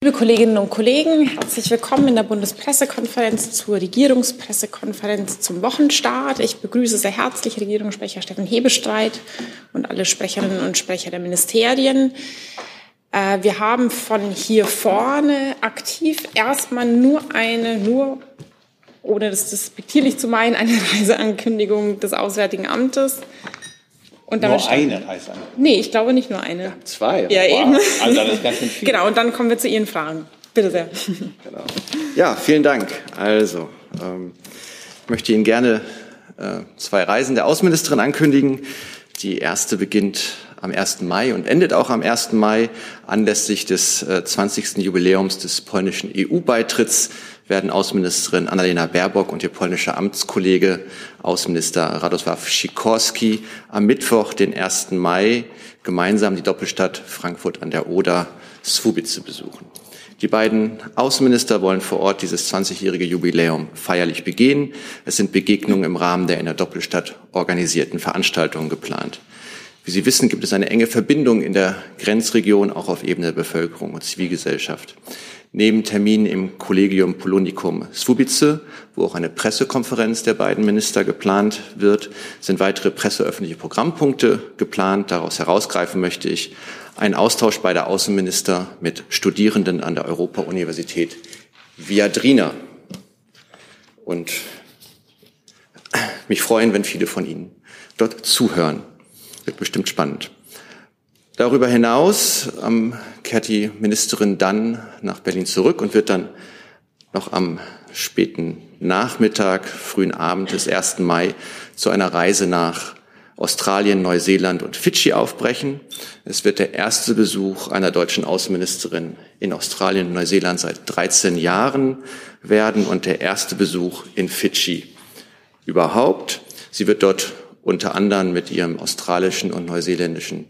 Liebe Kolleginnen und Kollegen, herzlich willkommen in der Bundespressekonferenz zur Regierungspressekonferenz zum Wochenstart. Ich begrüße sehr herzlich Regierungssprecher Steffen Hebestreit und alle Sprecherinnen und Sprecher der Ministerien. Wir haben von hier vorne aktiv erstmal nur ohne das despektierlich zu meinen, eine Reiseankündigung des Auswärtigen Amtes. Und nur eine Reiseankündigung? Nee, ich glaube nicht nur eine. Ja, zwei? Ja, wow. Eben. Also das ist ganz schön viel. Genau, und dann kommen wir zu Ihren Fragen. Bitte sehr. Genau. Ja, vielen Dank. Also, ich möchte Ihnen gerne zwei Reisen der Außenministerin ankündigen. Die erste beginnt am 1. Mai und endet auch am 1. Mai. Anlässlich des 20. Jubiläums des polnischen EU-Beitritts werden Außenministerin Annalena Baerbock und ihr polnischer Amtskollege Außenminister Radosław Sikorski am Mittwoch, den 1. Mai, gemeinsam die Doppelstadt Frankfurt an der Oder, Słubice besuchen. Die beiden Außenminister wollen vor Ort dieses 20-jährige Jubiläum feierlich begehen. Es sind Begegnungen im Rahmen der in der Doppelstadt organisierten Veranstaltungen geplant. Wie Sie wissen, gibt es eine enge Verbindung in der Grenzregion, auch auf Ebene der Bevölkerung und Zivilgesellschaft. Neben Terminen im Collegium Polonicum Słubice, wo auch eine Pressekonferenz der beiden Minister geplant wird, sind weitere presseöffentliche Programmpunkte geplant. Daraus herausgreifen möchte ich einen Austausch beider Außenminister mit Studierenden an der Europa-Universität Viadrina. Und mich freuen, wenn viele von Ihnen dort zuhören. Wird bestimmt spannend. Darüber hinaus kehrt die Ministerin dann nach Berlin zurück und wird dann noch am späten Nachmittag, frühen Abend des 1. Mai zu einer Reise nach Australien, Neuseeland und Fidschi aufbrechen. Es wird der erste Besuch einer deutschen Außenministerin in Australien und Neuseeland seit 13 Jahren werden und der erste Besuch in Fidschi überhaupt. Sie wird dort unter anderem mit ihrem australischen und neuseeländischen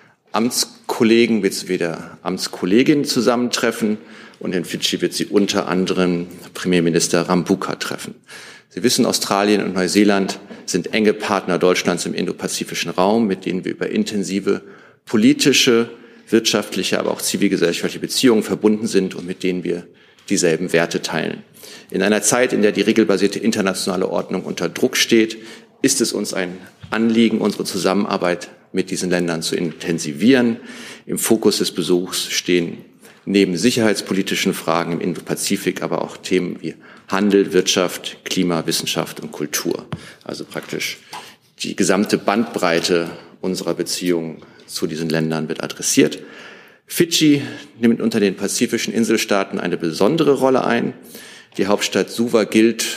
Amtskollegen bzw. der Amtskollegin zusammentreffen und in Fidschi wird sie unter anderem Premierminister Rabuka treffen. Sie wissen, Australien und Neuseeland sind enge Partner Deutschlands im indopazifischen Raum, mit denen wir über intensive politische, wirtschaftliche, aber auch zivilgesellschaftliche Beziehungen verbunden sind und mit denen wir dieselben Werte teilen. In einer Zeit, in der die regelbasierte internationale Ordnung unter Druck steht, ist es uns ein Anliegen, unsere Zusammenarbeit mit diesen Ländern zu intensivieren. Im Fokus des Besuchs stehen neben sicherheitspolitischen Fragen im Indopazifik aber auch Themen wie Handel, Wirtschaft, Klima, Wissenschaft und Kultur. Also praktisch die gesamte Bandbreite unserer Beziehungen zu diesen Ländern wird adressiert. Fidschi nimmt unter den pazifischen Inselstaaten eine besondere Rolle ein. Die Hauptstadt Suva gilt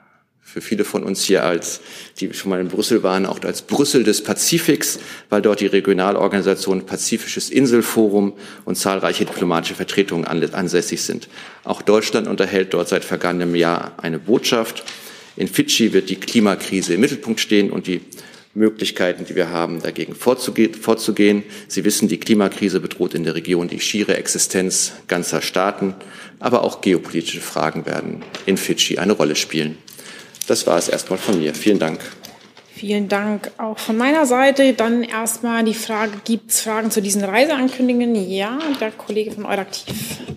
für viele von uns hier die schon mal in Brüssel waren, auch als Brüssel des Pazifiks, weil dort die Regionalorganisation Pazifisches Inselforum und zahlreiche diplomatische Vertretungen ansässig sind. Auch Deutschland unterhält dort seit vergangenem Jahr eine Botschaft. In Fidschi wird die Klimakrise im Mittelpunkt stehen und die Möglichkeiten, die wir haben, dagegen vorzugehen. Sie wissen, die Klimakrise bedroht in der Region die schiere Existenz ganzer Staaten, aber auch geopolitische Fragen werden in Fidschi eine Rolle spielen. Das war es erstmal von mir. Vielen Dank. Vielen Dank auch von meiner Seite. Dann erstmal die Frage, gibt es Fragen zu diesen Reiseankündigungen? Ja, der Kollege von Euraktiv.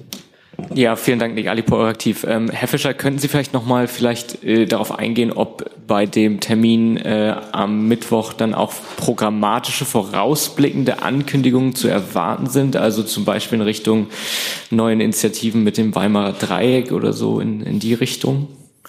Ja, vielen Dank, Nick Alipo, Euraktiv. Herr Fischer, könnten Sie vielleicht nochmal darauf eingehen, ob bei dem Termin am Mittwoch dann auch programmatische, vorausblickende Ankündigungen zu erwarten sind? Also zum Beispiel in Richtung neuen Initiativen mit dem Weimarer Dreieck oder so in die Richtung?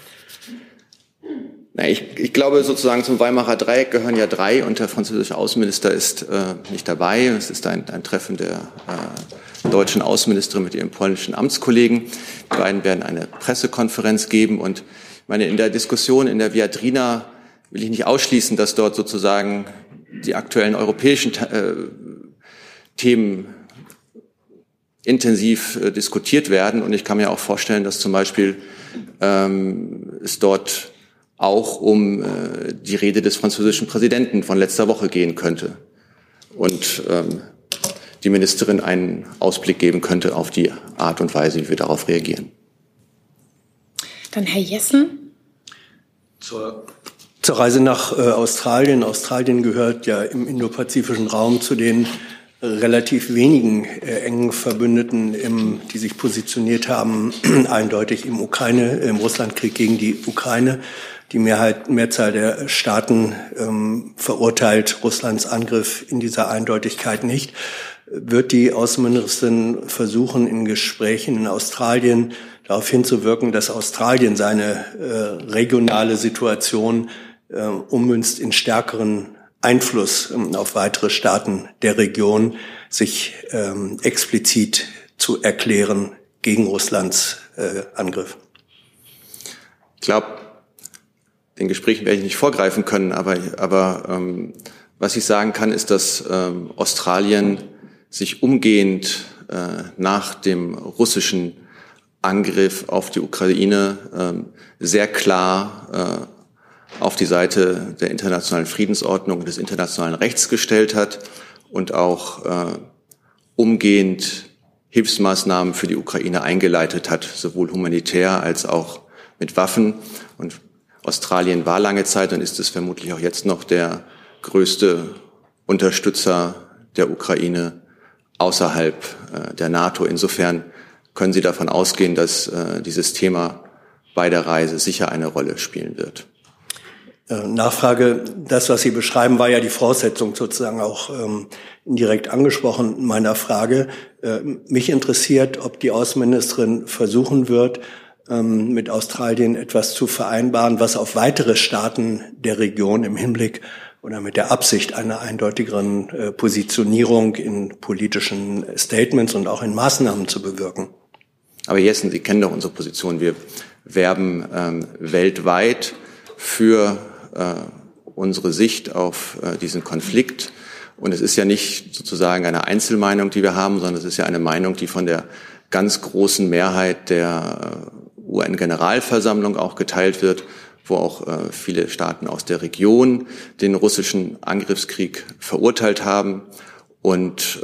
Ich glaube, sozusagen zum Weimarer Dreieck gehören ja drei und der französische Außenminister ist nicht dabei. Es ist ein Treffen der deutschen Außenministerin mit ihrem polnischen Amtskollegen. Die beiden werden eine Pressekonferenz geben und ich meine, in der Diskussion in der Viadrina will ich nicht ausschließen, dass dort sozusagen die aktuellen europäischen Themen intensiv diskutiert werden und ich kann mir auch vorstellen, dass zum Beispiel es dort auch um die Rede des französischen Präsidenten von letzter Woche gehen könnte und die Ministerin einen Ausblick geben könnte auf die Art und Weise, wie wir darauf reagieren. Dann Herr Jessen. Zur Reise nach Australien. Australien gehört ja im indopazifischen Raum zu den relativ wenigen engen Verbündeten, die sich positioniert haben, eindeutig im Russlandkrieg gegen die Ukraine. Die Mehrzahl der Staaten verurteilt Russlands Angriff in dieser Eindeutigkeit nicht. Wird die Außenministerin versuchen, in Gesprächen in Australien darauf hinzuwirken, dass Australien seine regionale Situation ummünzt in stärkeren Einfluss auf weitere Staaten der Region, sich explizit zu erklären gegen Russlands Angriff? Ich glaube, den Gesprächen werde ich nicht vorgreifen können, aber was ich sagen kann, ist, dass Australien sich umgehend nach dem russischen Angriff auf die Ukraine sehr klar auf die Seite der internationalen Friedensordnung und des internationalen Rechts gestellt hat und auch umgehend Hilfsmaßnahmen für die Ukraine eingeleitet hat, sowohl humanitär als auch mit Waffen. Und Australien war lange Zeit und ist es vermutlich auch jetzt noch der größte Unterstützer der Ukraine außerhalb der NATO. Insofern können Sie davon ausgehen, dass dieses Thema bei der Reise sicher eine Rolle spielen wird. Nachfrage, das, was Sie beschreiben, war ja die Voraussetzung sozusagen auch indirekt angesprochen in meiner Frage. Mich interessiert, ob die Außenministerin versuchen wird, mit Australien etwas zu vereinbaren, was auf weitere Staaten der Region im Hinblick oder mit der Absicht einer eindeutigeren Positionierung in politischen Statements und auch in Maßnahmen zu bewirken. Aber Jessen, Sie kennen doch unsere Position. Wir werben weltweit für unsere Sicht auf diesen Konflikt. Und es ist ja nicht sozusagen eine Einzelmeinung, die wir haben, sondern es ist ja eine Meinung, die von der ganz großen Mehrheit der UN-Generalversammlung auch geteilt wird, wo auch viele Staaten aus der Region den russischen Angriffskrieg verurteilt haben. Und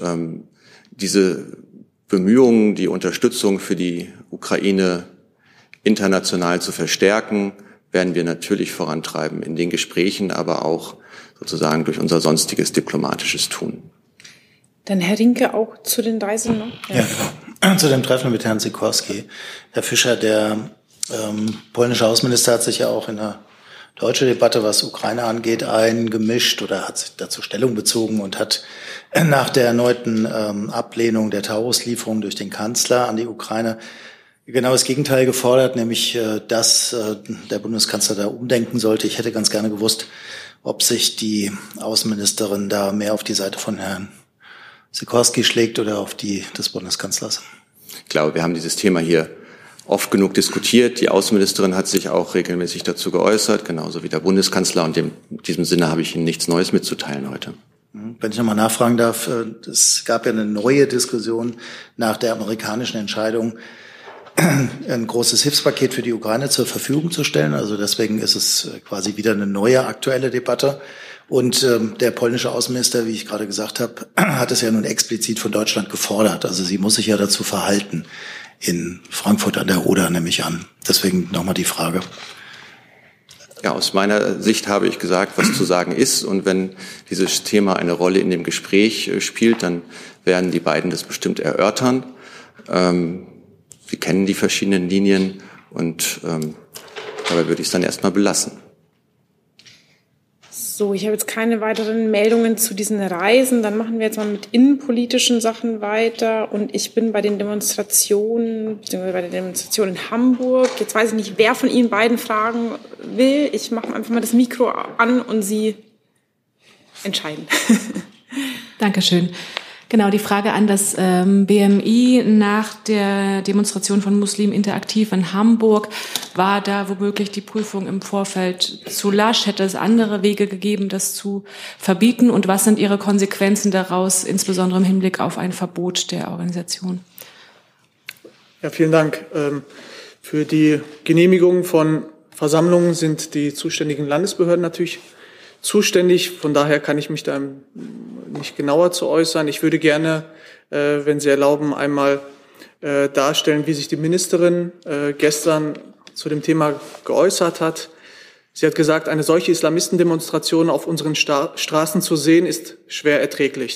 diese Bemühungen, die Unterstützung für die Ukraine international zu verstärken, werden wir natürlich vorantreiben in den Gesprächen, aber auch sozusagen durch unser sonstiges diplomatisches Tun. Dann Herr Rinke auch zu den Reisen noch? Ja, genau. Zu dem Treffen mit Herrn Sikorski. Herr Fischer, der polnische Außenminister hat sich ja auch in der deutschen Debatte, was Ukraine angeht, eingemischt oder hat sich dazu Stellung bezogen und hat nach der erneuten Ablehnung der Taurus-Lieferung durch den Kanzler an die Ukraine genau das Gegenteil gefordert, nämlich, dass der Bundeskanzler da umdenken sollte. Ich hätte ganz gerne gewusst, ob sich die Außenministerin da mehr auf die Seite von Herrn Sikorski schlägt oder auf die des Bundeskanzlers. Ich glaube, wir haben dieses Thema hier oft genug diskutiert. Die Außenministerin hat sich auch regelmäßig dazu geäußert, genauso wie der Bundeskanzler. Und in diesem Sinne habe ich Ihnen nichts Neues mitzuteilen heute. Wenn ich nochmal nachfragen darf, es gab ja eine neue Diskussion nach der amerikanischen Entscheidung, ein großes Hilfspaket für die Ukraine zur Verfügung zu stellen. Also deswegen ist es quasi wieder eine neue aktuelle Debatte. Und der polnische Außenminister, wie ich gerade gesagt habe, hat es ja nun explizit von Deutschland gefordert. Also sie muss sich ja dazu verhalten in Frankfurt an der Oder, nehme ich an. Deswegen nochmal die Frage. Ja, aus meiner Sicht habe ich gesagt, was zu sagen ist. Und wenn dieses Thema eine Rolle in dem Gespräch spielt, dann werden die beiden das bestimmt erörtern. Sie kennen die verschiedenen Linien und dabei würde ich es dann erstmal belassen. So, ich habe jetzt keine weiteren Meldungen zu diesen Reisen. Dann machen wir jetzt mal mit innenpolitischen Sachen weiter. Und ich bin bei den Demonstrationen, beziehungsweise bei der Demonstration in Hamburg. Jetzt weiß ich nicht, wer von Ihnen beiden fragen will. Ich mache einfach mal das Mikro an und Sie entscheiden. Dankeschön. Genau, die Frage an das BMI nach der Demonstration von Muslim Interaktiv in Hamburg. War da womöglich die Prüfung im Vorfeld zu lasch? Hätte es andere Wege gegeben, das zu verbieten? Und was sind Ihre Konsequenzen daraus, insbesondere im Hinblick auf ein Verbot der Organisation? Ja, vielen Dank. Für die Genehmigung von Versammlungen sind die zuständigen Landesbehörden natürlich zuständig. Von daher kann ich mich da nicht genauer zu äußern. Ich würde gerne, wenn Sie erlauben, einmal darstellen, wie sich die Ministerin gestern zu dem Thema geäußert hat. Sie hat gesagt, eine solche Islamistendemonstration auf unseren Straßen zu sehen, ist schwer erträglich.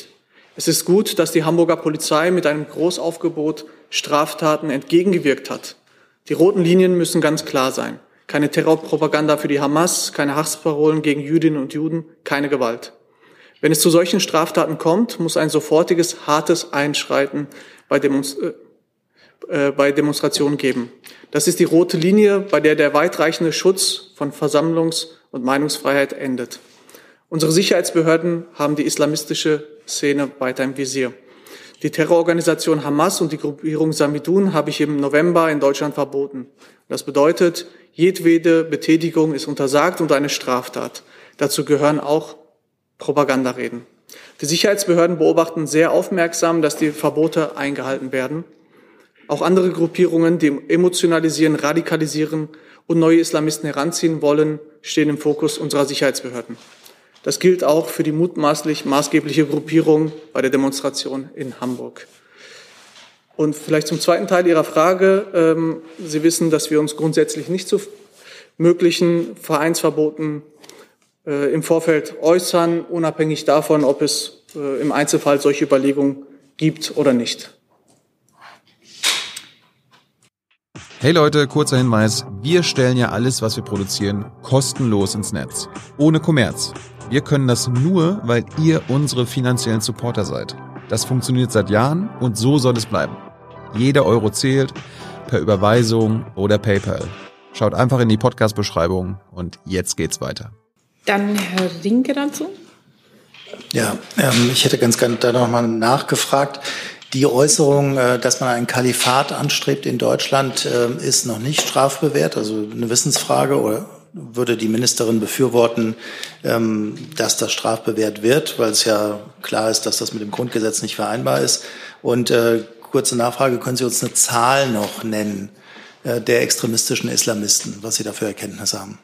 Es ist gut, dass die Hamburger Polizei mit einem Großaufgebot Straftaten entgegengewirkt hat. Die roten Linien müssen ganz klar sein. Keine Terrorpropaganda für die Hamas, keine Hassparolen gegen Jüdinnen und Juden, keine Gewalt. Wenn es zu solchen Straftaten kommt, muss ein sofortiges, hartes Einschreiten bei Demonstrationen geben. Das ist die rote Linie, bei der der weitreichende Schutz von Versammlungs- und Meinungsfreiheit endet. Unsere Sicherheitsbehörden haben die islamistische Szene weiter im Visier. Die Terrororganisation Hamas und die Gruppierung Samidun habe ich im November in Deutschland verboten. Das bedeutet, jedwede Betätigung ist untersagt und eine Straftat. Dazu gehören auch Propagandareden. Die Sicherheitsbehörden beobachten sehr aufmerksam, dass die Verbote eingehalten werden. Auch andere Gruppierungen, die emotionalisieren, radikalisieren und neue Islamisten heranziehen wollen, stehen im Fokus unserer Sicherheitsbehörden. Das gilt auch für die mutmaßlich maßgebliche Gruppierung bei der Demonstration in Hamburg. Und vielleicht zum zweiten Teil Ihrer Frage. Sie wissen, dass wir uns grundsätzlich nicht zu möglichen Vereinsverboten im Vorfeld äußern, unabhängig davon, ob es im Einzelfall solche Überlegungen gibt oder nicht. Hey Leute, kurzer Hinweis. Wir stellen ja alles, was wir produzieren, kostenlos ins Netz. Ohne Kommerz. Wir können das nur, weil ihr unsere finanziellen Supporter seid. Das funktioniert seit Jahren und so soll es bleiben. Jeder Euro zählt, per Überweisung oder PayPal. Schaut einfach in die Podcast-Beschreibung und jetzt geht's weiter. Dann Herr Rinke dazu. Ja, ich hätte ganz gerne da nochmal nachgefragt. Die Äußerung, dass man ein Kalifat anstrebt in Deutschland, ist noch nicht strafbewehrt, also eine Wissensfrage, oder würde die Ministerin befürworten, dass das strafbewehrt wird, weil es ja klar ist, dass das mit dem Grundgesetz nicht vereinbar ist. Und kurze Nachfrage, können Sie uns eine Zahl noch nennen der extremistischen Islamisten, was Sie da für Erkenntnisse haben?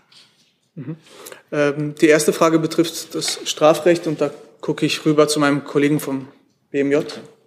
Die erste Frage betrifft das Strafrecht und da gucke ich rüber zu meinem Kollegen vom BMJ.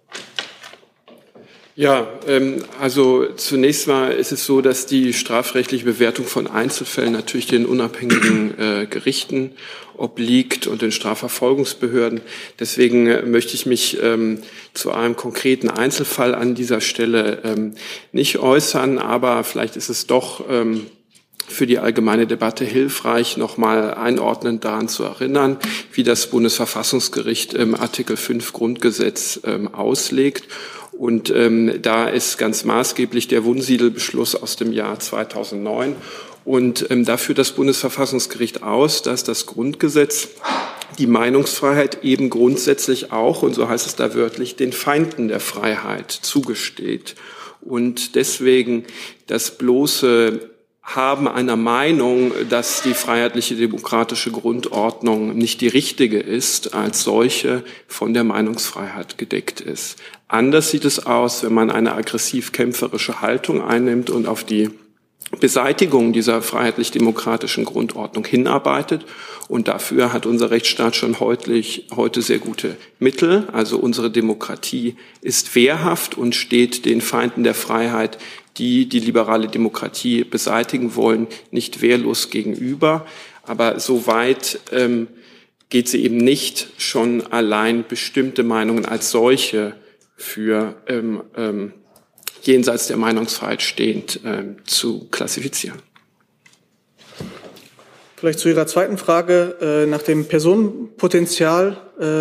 Ja, also zunächst mal ist es so, dass die strafrechtliche Bewertung von Einzelfällen natürlich den unabhängigen Gerichten obliegt und den Strafverfolgungsbehörden. Deswegen möchte ich mich zu einem konkreten Einzelfall an dieser Stelle nicht äußern, aber vielleicht ist es doch für die allgemeine Debatte hilfreich, nochmal einordnend daran zu erinnern, wie das Bundesverfassungsgericht Artikel 5 Grundgesetz auslegt. Und da ist ganz maßgeblich der Wunsiedel-Beschluss aus dem Jahr 2009. Und da führt das Bundesverfassungsgericht aus, dass das Grundgesetz die Meinungsfreiheit eben grundsätzlich auch, und so heißt es da wörtlich, den Feinden der Freiheit zugesteht. Und deswegen das bloße Haben einer Meinung, dass die freiheitliche demokratische Grundordnung nicht die richtige ist, als solche von der Meinungsfreiheit gedeckt ist. Anders sieht es aus, wenn man eine aggressiv-kämpferische Haltung einnimmt und auf die Beseitigung dieser freiheitlich-demokratischen Grundordnung hinarbeitet. Und dafür hat unser Rechtsstaat schon heute sehr gute Mittel. Also unsere Demokratie ist wehrhaft und steht den Feinden der Freiheit, die die liberale Demokratie beseitigen wollen, nicht wehrlos gegenüber. Aber so weit geht sie eben nicht, schon allein bestimmte Meinungen als solche für jenseits der Meinungsfreiheit stehend zu klassifizieren. Vielleicht zu Ihrer zweiten Frage nach dem Personenpotenzial.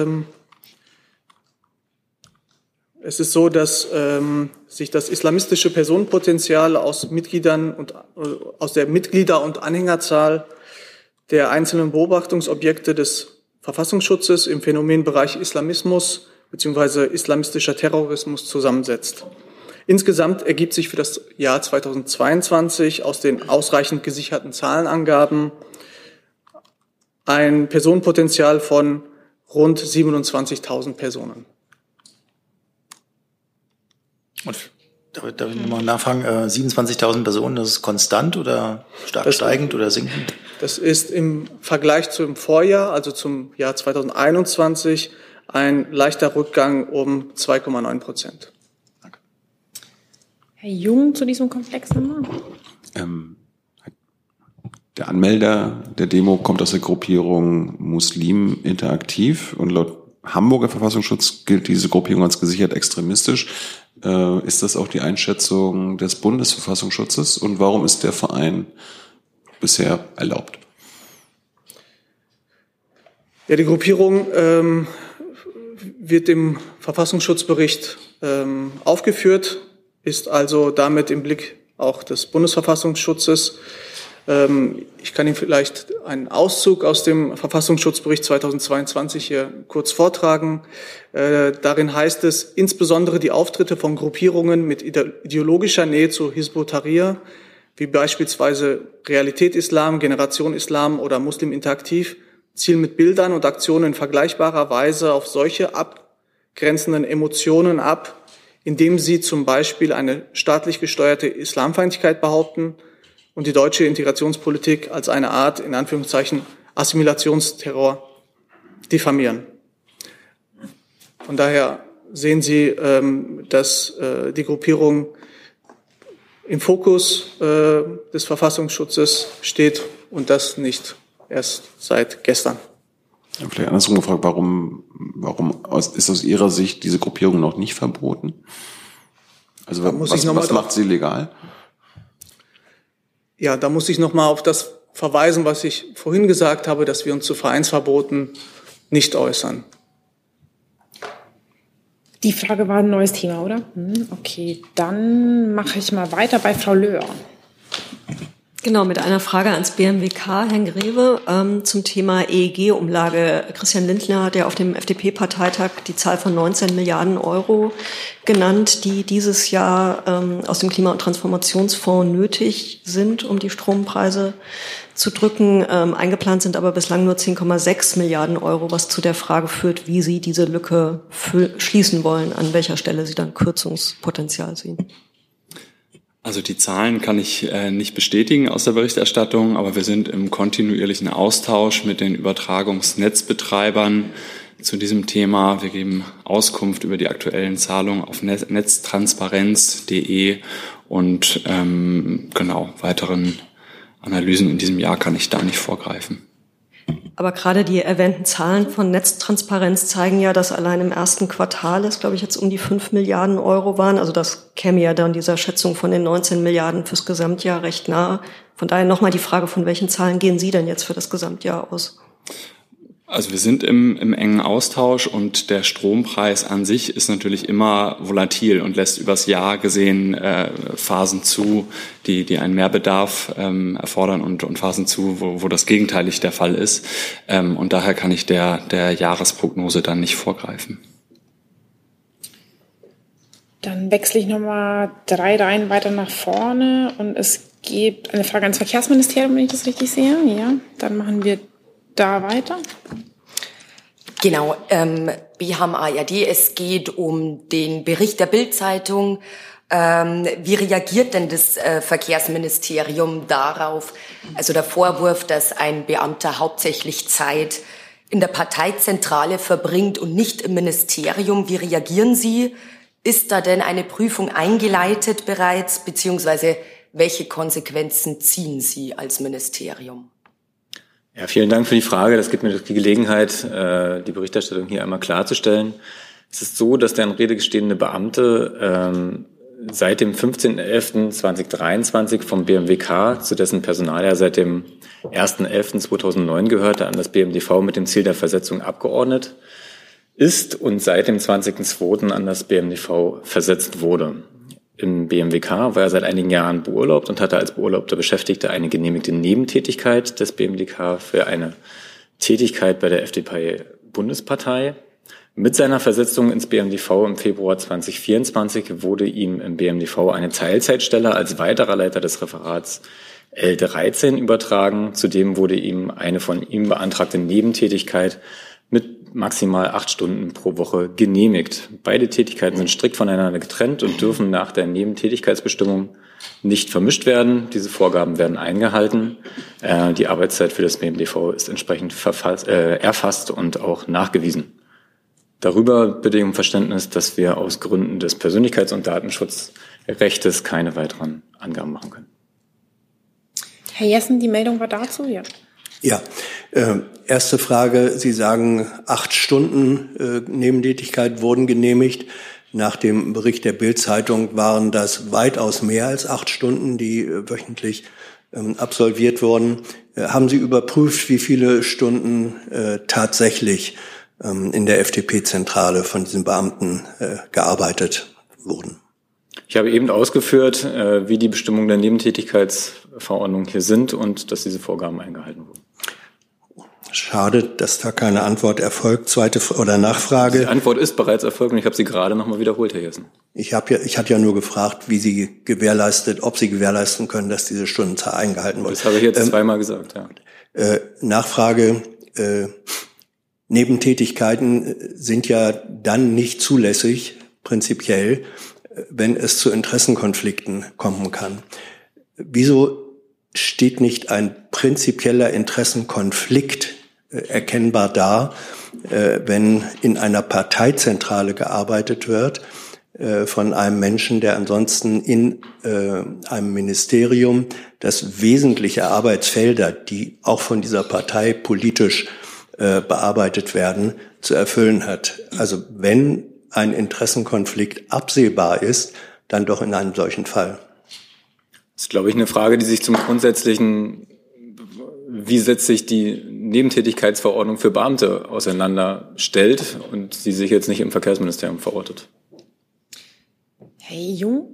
Es ist so, dass sich das islamistische Personenpotenzial aus der Mitglieder- und Anhängerzahl der einzelnen Beobachtungsobjekte des Verfassungsschutzes im Phänomenbereich Islamismus bzw. islamistischer Terrorismus zusammensetzt. Insgesamt ergibt sich für das Jahr 2022 aus den ausreichend gesicherten Zahlenangaben ein Personenpotenzial von rund 27.000 Personen. Und darf ich nochmal nachfragen, 27.000 Personen, das ist konstant oder stark steigend oder sinkend? Das ist im Vergleich zum Vorjahr, also zum Jahr 2021, ein leichter Rückgang um 2,9%. Herr Jung zu diesem Komplex nochmal. Der Anmelder der Demo kommt aus der Gruppierung Muslim Interaktiv und laut Hamburger Verfassungsschutz gilt diese Gruppierung als gesichert extremistisch. Ist das auch die Einschätzung des Bundesverfassungsschutzes? Und warum ist der Verein bisher erlaubt? Ja, die Gruppierung wird im Verfassungsschutzbericht aufgeführt, ist also damit im Blick auch des Bundesverfassungsschutzes. Ich kann Ihnen vielleicht einen Auszug aus dem Verfassungsschutzbericht 2022 hier kurz vortragen. Darin heißt es, insbesondere die Auftritte von Gruppierungen mit ideologischer Nähe zu Hizb ut-Tahrir, wie beispielsweise Realität Islam, Generation Islam oder Muslim Interaktiv, zielen mit Bildern und Aktionen in vergleichbarer Weise auf solche abgrenzenden Emotionen ab, indem sie zum Beispiel eine staatlich gesteuerte Islamfeindlichkeit behaupten und die deutsche Integrationspolitik als eine Art, in Anführungszeichen, Assimilationsterror diffamieren. Von daher sehen Sie, dass die Gruppierung im Fokus des Verfassungsschutzes steht und das nicht erst seit gestern. Ja, vielleicht andersrum gefragt, warum ist aus Ihrer Sicht diese Gruppierung noch nicht verboten? Also was macht sie legal? Ja, da muss ich nochmal auf das verweisen, was ich vorhin gesagt habe, dass wir uns zu Vereinsverboten nicht äußern. Die Frage war ein neues Thema, oder? Okay, dann mache ich mal weiter bei Frau Löhr. Genau, mit einer Frage ans BMWK, Herrn Greve, zum Thema EEG-Umlage. Christian Lindner hat ja auf dem FDP-Parteitag die Zahl von 19 Milliarden Euro genannt, die dieses Jahr aus dem Klima- und Transformationsfonds nötig sind, um die Strompreise zu drücken. Eingeplant sind aber bislang nur 10,6 Milliarden Euro, was zu der Frage führt, wie Sie diese Lücke schließen wollen, an welcher Stelle Sie dann Kürzungspotenzial sehen. Also die Zahlen kann ich nicht bestätigen aus der Berichterstattung, aber wir sind im kontinuierlichen Austausch mit den Übertragungsnetzbetreibern zu diesem Thema. Wir geben Auskunft über die aktuellen Zahlungen auf netztransparenz.de und weiteren Analysen in diesem Jahr kann ich da nicht vorgreifen. Aber gerade die erwähnten Zahlen von Netztransparenz zeigen ja, dass allein im ersten Quartal es, glaube ich, jetzt um die 5 Milliarden Euro waren. Also das käme ja dann dieser Schätzung von den 19 Milliarden fürs Gesamtjahr recht nahe. Von daher nochmal die Frage, von welchen Zahlen gehen Sie denn jetzt für das Gesamtjahr aus? Also wir sind im engen Austausch und der Strompreis an sich ist natürlich immer volatil und lässt übers Jahr gesehen Phasen zu, die einen Mehrbedarf erfordern und Phasen zu, wo das gegenteilig der Fall ist. Und daher kann ich der Jahresprognose dann nicht vorgreifen. Dann wechsle ich nochmal 3 Reihen weiter nach vorne und es gibt eine Frage ans Verkehrsministerium, wenn ich das richtig sehe. Ja, dann machen wir da weiter. Genau, BHAM ARD, es geht um den Bericht der Bild-Zeitung. Wie reagiert denn das Verkehrsministerium darauf? Also der Vorwurf, dass ein Beamter hauptsächlich Zeit in der Parteizentrale verbringt und nicht im Ministerium. Wie reagieren Sie? Ist da denn eine Prüfung eingeleitet bereits, beziehungsweise welche Konsequenzen ziehen Sie als Ministerium? Ja, vielen Dank für die Frage. Das gibt mir die Gelegenheit, die Berichterstattung hier einmal klarzustellen. Es ist so, dass der in Rede gestehene Beamte seit dem 15.11.2023 vom BMWK, zu dessen Personal er seit dem 1.11.2009 gehörte, an das BMDV mit dem Ziel der Versetzung abgeordnet ist und seit dem 20.02. an das BMDV versetzt wurde. Im BMWK war er seit einigen Jahren beurlaubt und hatte als beurlaubter Beschäftigter eine genehmigte Nebentätigkeit des BMWK für eine Tätigkeit bei der FDP-Bundespartei. Mit seiner Versetzung ins BMDV im Februar 2024 wurde ihm im BMDV eine Teilzeitstelle als weiterer Leiter des Referats L13 übertragen. Zudem wurde ihm eine von ihm beantragte Nebentätigkeit mit maximal 8 Stunden pro Woche genehmigt. Beide Tätigkeiten sind strikt voneinander getrennt und dürfen nach der Nebentätigkeitsbestimmung nicht vermischt werden. Diese Vorgaben werden eingehalten. Die Arbeitszeit für das BMDV ist entsprechend erfasst und auch nachgewiesen. Darüber bitte ich um Verständnis, dass wir aus Gründen des Persönlichkeits- und Datenschutzrechtes keine weiteren Angaben machen können. Herr Jessen, die Meldung war dazu, ja. Ja, erste Frage. Sie sagen, 8 Stunden Nebentätigkeit wurden genehmigt. Nach dem Bericht der Bild-Zeitung waren das weitaus mehr als 8 Stunden, die wöchentlich absolviert wurden. Haben Sie überprüft, wie viele Stunden tatsächlich in der FDP-Zentrale von diesen Beamten gearbeitet wurden? Ich habe eben ausgeführt, wie die Bestimmungen der Nebentätigkeitsverordnung hier sind und dass diese Vorgaben eingehalten wurden. Schade, dass da keine Antwort erfolgt. Zweite oder Nachfrage. Die Antwort ist bereits erfolgt und ich habe sie gerade nochmal wiederholt, Herr Jessen. Ich hatte ja nur gefragt, ob Sie gewährleisten können, dass diese Stundenzahl eingehalten wird. Das habe ich jetzt zweimal gesagt, ja. Nachfrage. Nebentätigkeiten sind ja dann nicht zulässig, prinzipiell, wenn es zu Interessenkonflikten kommen kann. Wieso steht nicht ein prinzipieller Interessenkonflikt erkennbar da, wenn in einer Parteizentrale gearbeitet wird von einem Menschen, der ansonsten in einem Ministerium das wesentliche Arbeitsfelder, die auch von dieser Partei politisch bearbeitet werden, zu erfüllen hat. Also wenn ein Interessenkonflikt absehbar ist, dann doch in einem solchen Fall. Das ist, glaube ich, eine Frage, die sich zum grundsätzlichen, wie setzt sich die Nebentätigkeitsverordnung für Beamte auseinander, stellt und sie sich jetzt nicht im Verkehrsministerium verortet. Herr Jung?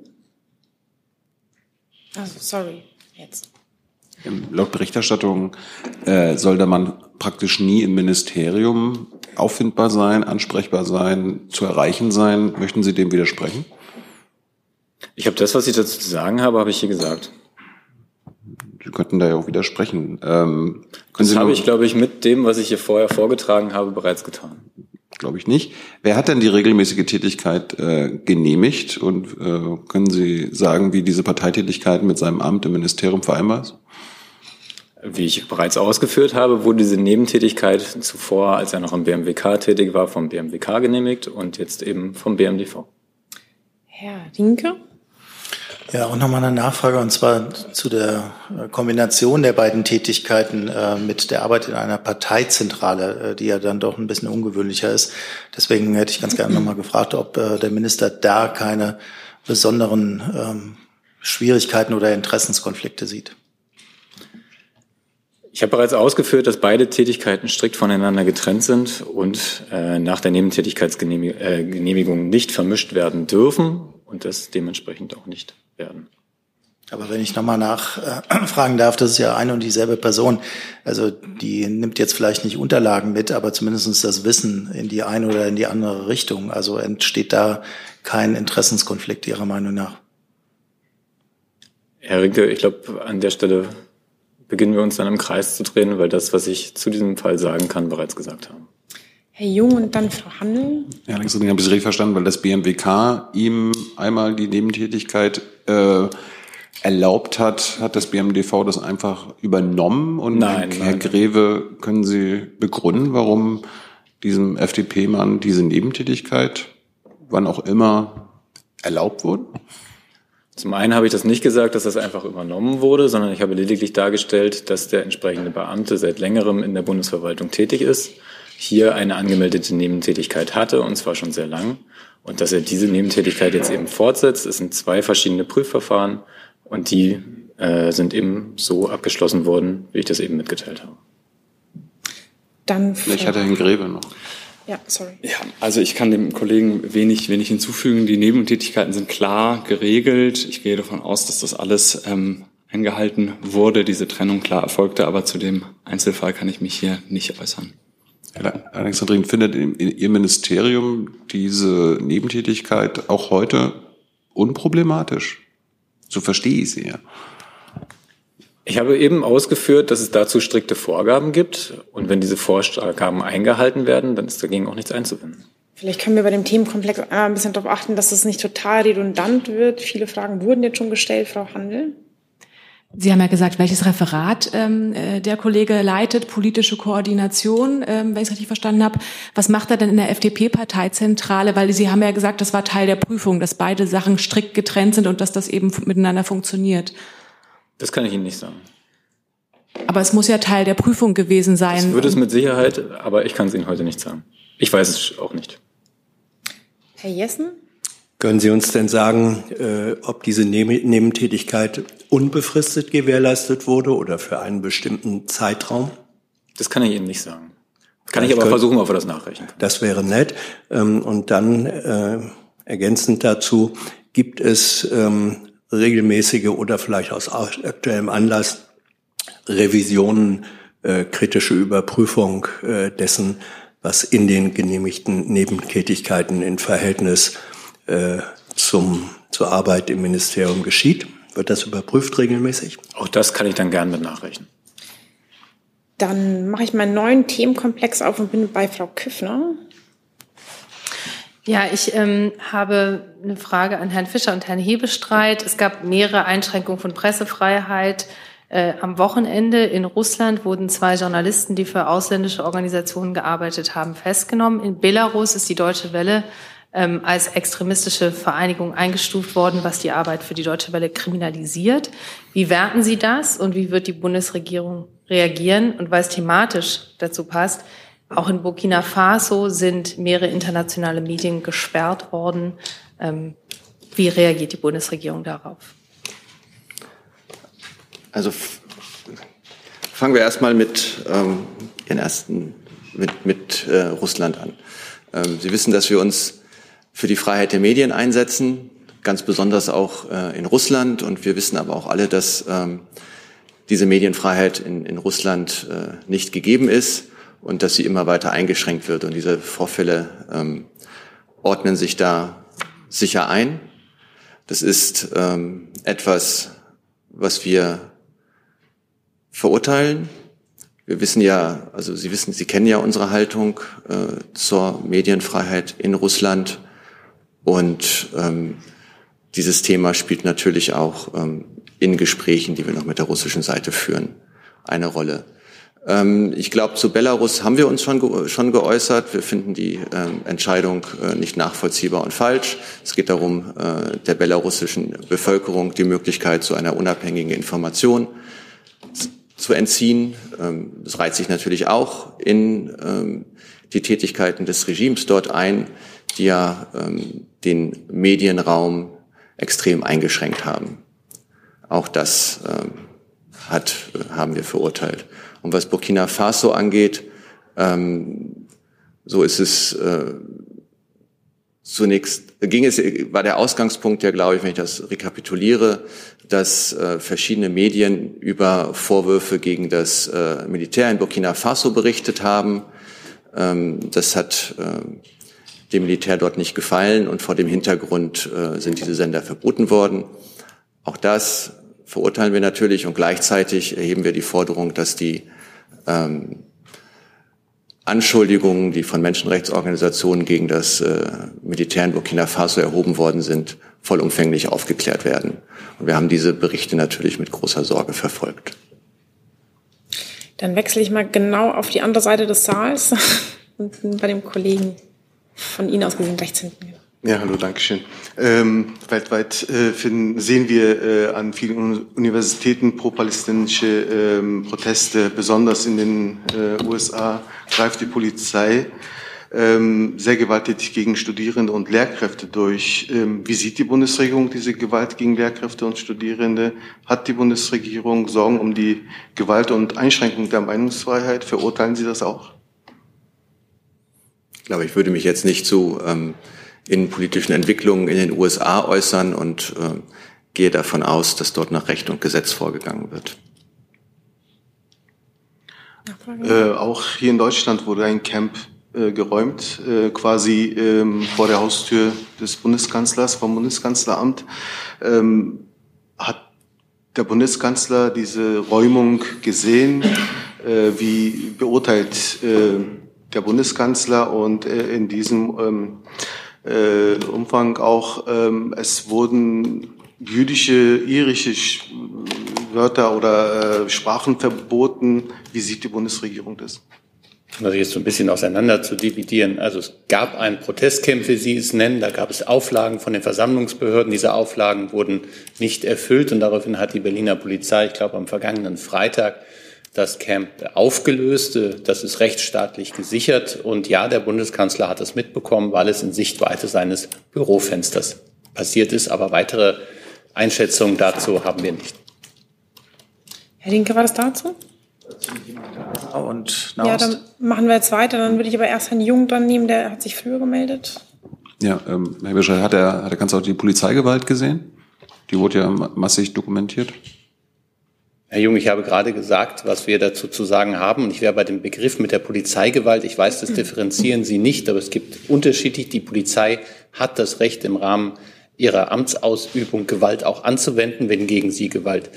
Also, sorry, jetzt. Laut Berichterstattung soll der Mann praktisch nie im Ministerium auffindbar sein, ansprechbar sein, zu erreichen sein. Möchten Sie dem widersprechen? Ich habe das, was ich dazu zu sagen habe, habe ich hier gesagt. Sie könnten da ja auch widersprechen. Das habe ich, glaube ich, mit dem, was ich hier vorher vorgetragen habe, bereits getan. Glaube ich nicht. Wer hat denn die regelmäßige Tätigkeit genehmigt? Und können Sie sagen, wie diese Parteitätigkeit mit seinem Amt im Ministerium vereinbar ist? Wie ich bereits ausgeführt habe, wurde diese Nebentätigkeit zuvor, als er noch im BMWK tätig war, vom BMWK genehmigt und jetzt eben vom BMDV. Herr Rinke? Ja, auch nochmal eine Nachfrage, und zwar zu der Kombination der beiden Tätigkeiten mit der Arbeit in einer Parteizentrale, die ja dann doch ein bisschen ungewöhnlicher ist. Deswegen hätte ich ganz gerne nochmal gefragt, ob der Minister da keine besonderen Schwierigkeiten oder Interessenskonflikte sieht. Ich habe bereits ausgeführt, dass beide Tätigkeiten strikt voneinander getrennt sind und nach der Nebentätigkeitsgenehmigung nicht vermischt werden dürfen und das dementsprechend auch nicht werden. Aber wenn ich nochmal nachfragen darf, das ist ja eine und dieselbe Person. Also die nimmt jetzt vielleicht nicht Unterlagen mit, aber zumindest das Wissen in die eine oder in die andere Richtung. Also entsteht da kein Interessenskonflikt Ihrer Meinung nach? Herr Rinke, ich glaube, an der Stelle beginnen wir uns dann im Kreis zu drehen, weil das, was ich zu diesem Fall sagen kann, bereits gesagt habe. Herr Jung und dann Frau Handel. Ja, links und rechts habe ich es richtig verstanden, weil das BMWK ihm einmal die Nebentätigkeit erlaubt hat, hat das BMDV das einfach übernommen? Und nein, Herr Greve, können Sie begründen, warum diesem FDP-Mann diese Nebentätigkeit, wann auch immer, erlaubt wurde? Zum einen habe ich das nicht gesagt, dass das einfach übernommen wurde, sondern ich habe lediglich dargestellt, dass der entsprechende Beamte seit längerem in der Bundesverwaltung tätig ist, hier eine angemeldete Nebentätigkeit hatte, und zwar schon sehr lang, und dass er diese Nebentätigkeit jetzt eben fortsetzt. Es sind 2 verschiedene Prüfverfahren und die sind eben so abgeschlossen worden, wie ich das eben mitgeteilt habe. Dann ich hatte Herrn Greve noch. Ja, sorry. Ja, also ich kann dem Kollegen wenig hinzufügen. Die Nebentätigkeiten sind klar geregelt. Ich gehe davon aus, dass das alles eingehalten wurde, diese Trennung klar erfolgte, aber zu dem Einzelfall kann ich mich hier nicht äußern. Herr Alexandrin, findet Ihr Ministerium diese Nebentätigkeit auch heute unproblematisch? So verstehe ich sie ja. Ich habe eben ausgeführt, dass es dazu strikte Vorgaben gibt. Und wenn diese Vorgaben eingehalten werden, dann ist dagegen auch nichts einzuwenden. Vielleicht können wir bei dem Themenkomplex ein bisschen darauf achten, dass es nicht total redundant wird. Viele Fragen wurden jetzt schon gestellt, Frau Handel. Sie haben ja gesagt, welches Referat der Kollege leitet, politische Koordination, wenn ich es richtig verstanden habe. Was macht er denn in der FDP-Parteizentrale? Weil Sie haben ja gesagt, das war Teil der Prüfung, dass beide Sachen strikt getrennt sind und dass das eben miteinander funktioniert. Das kann ich Ihnen nicht sagen. Aber es muss ja Teil der Prüfung gewesen sein. Das wird es mit Sicherheit, aber ich kann es Ihnen heute nicht sagen. Ich weiß es auch nicht. Herr Jessen? Können Sie uns denn sagen, ob diese Nebentätigkeit unbefristet gewährleistet wurde oder für einen bestimmten Zeitraum? Das kann ich Ihnen nicht sagen. Kann ich aber versuchen, ob wir das nachrechnen können. Das wäre nett. Und dann ergänzend dazu, gibt es regelmäßige oder vielleicht aus aktuellem Anlass Revisionen, kritische Überprüfung dessen, was in den genehmigten Nebentätigkeiten in Verhältnis zur Arbeit im Ministerium geschieht? Wird das überprüft regelmäßig? Auch das kann ich dann gern mit nachrechnen. Dann mache ich meinen neuen Themenkomplex auf und bin bei Frau Küffner. Ja, ich habe eine Frage an Herrn Fischer und Herrn Hebestreit. Es gab mehrere Einschränkungen von Pressefreiheit. Am Wochenende in Russland wurden 2 Journalisten, die für ausländische Organisationen gearbeitet haben, festgenommen. In Belarus ist die Deutsche Welle als extremistische Vereinigung eingestuft worden, was die Arbeit für die Deutsche Welle kriminalisiert. Wie werten Sie das und wie wird die Bundesregierung reagieren? Und weil es thematisch dazu passt, auch in Burkina Faso sind mehrere internationale Medien gesperrt worden. Wie reagiert die Bundesregierung darauf? Also fangen wir erstmal mit Russland an. Sie wissen, dass wir uns für die Freiheit der Medien einsetzen, ganz besonders auch in Russland. Und wir wissen aber auch alle, dass diese Medienfreiheit in Russland nicht gegeben ist und dass sie immer weiter eingeschränkt wird. Und diese Vorfälle ordnen sich da sicher ein. Das ist etwas, was wir verurteilen. Wir wissen ja, also Sie kennen ja unsere Haltung zur Medienfreiheit in Russland. Und dieses Thema spielt natürlich auch in Gesprächen, die wir noch mit der russischen Seite führen, eine Rolle. Ich glaube, zu Belarus haben wir uns schon geäußert. Wir finden die Entscheidung nicht nachvollziehbar und falsch. Es geht darum, der belarussischen Bevölkerung die Möglichkeit zu einer unabhängigen Information zu entziehen. Das reiht sich natürlich auch in die Tätigkeiten des Regimes dort ein, die ja den Medienraum extrem eingeschränkt haben. Auch das haben wir verurteilt. Und was Burkina Faso angeht, so ist es zunächst war der Ausgangspunkt ja, glaube ich, wenn ich das rekapituliere, dass verschiedene Medien über Vorwürfe gegen das Militär in Burkina Faso berichtet haben. Das hat dem Militär dort nicht gefallen und vor dem Hintergrund sind diese Sender verboten worden. Auch das verurteilen wir natürlich und gleichzeitig erheben wir die Forderung, dass die Anschuldigungen, die von Menschenrechtsorganisationen gegen das Militär in Burkina Faso erhoben worden sind, vollumfänglich aufgeklärt werden. Und wir haben diese Berichte natürlich mit großer Sorge verfolgt. Dann wechsle ich mal genau auf die andere Seite des Saals und bin bei dem Kollegen von Ihnen aus gesehen rechts hinten. Ja, hallo, Dankeschön. Weltweit sehen wir an vielen Universitäten pro-palästinensische Proteste, besonders in den USA greift die Polizei sehr gewalttätig gegen Studierende und Lehrkräfte durch. Wie sieht die Bundesregierung diese Gewalt gegen Lehrkräfte und Studierende? Hat die Bundesregierung Sorgen um die Gewalt und Einschränkung der Meinungsfreiheit? Verurteilen Sie das auch? Ich glaube, ich würde mich jetzt nicht zu innenpolitischen Entwicklungen in den USA äußern und gehe davon aus, dass dort nach Recht und Gesetz vorgegangen wird. Auch hier in Deutschland wurde ein Camp geräumt, quasi vor der Haustür des Bundeskanzlers, vom Bundeskanzleramt. Hat der Bundeskanzler diese Räumung gesehen? Wie beurteilt der Bundeskanzler und in diesem Umfang auch, es wurden jüdische, irische Wörter oder Sprachen verboten. Wie sieht die Bundesregierung das? Das jetzt so ein bisschen auseinander zu dividieren. Also es gab ein Protestcamp, wie Sie es nennen. Da gab es Auflagen von den Versammlungsbehörden. Diese Auflagen wurden nicht erfüllt und daraufhin hat die Berliner Polizei, ich glaube am vergangenen Freitag, das Camp aufgelöst. Das ist rechtsstaatlich gesichert. Und ja, der Bundeskanzler hat es mitbekommen, weil es in Sichtweite seines Bürofensters passiert ist. Aber weitere Einschätzungen dazu haben wir nicht. Herr Rinke, war das dazu? Und ja, dann machen wir jetzt weiter. Dann würde ich aber erst Herrn Jung dran nehmen, der hat sich früher gemeldet. Ja, Herr Bischof, hat der Kanzler auch die Polizeigewalt gesehen? Die wurde ja massig dokumentiert. Herr Jung, ich habe gerade gesagt, was wir dazu zu sagen haben. Und ich wäre bei dem Begriff mit der Polizeigewalt, ich weiß, das differenzieren Sie nicht, aber es gibt unterschiedlich. Die Polizei hat das Recht, im Rahmen ihrer Amtsausübung Gewalt auch anzuwenden, wenn gegen sie Gewalt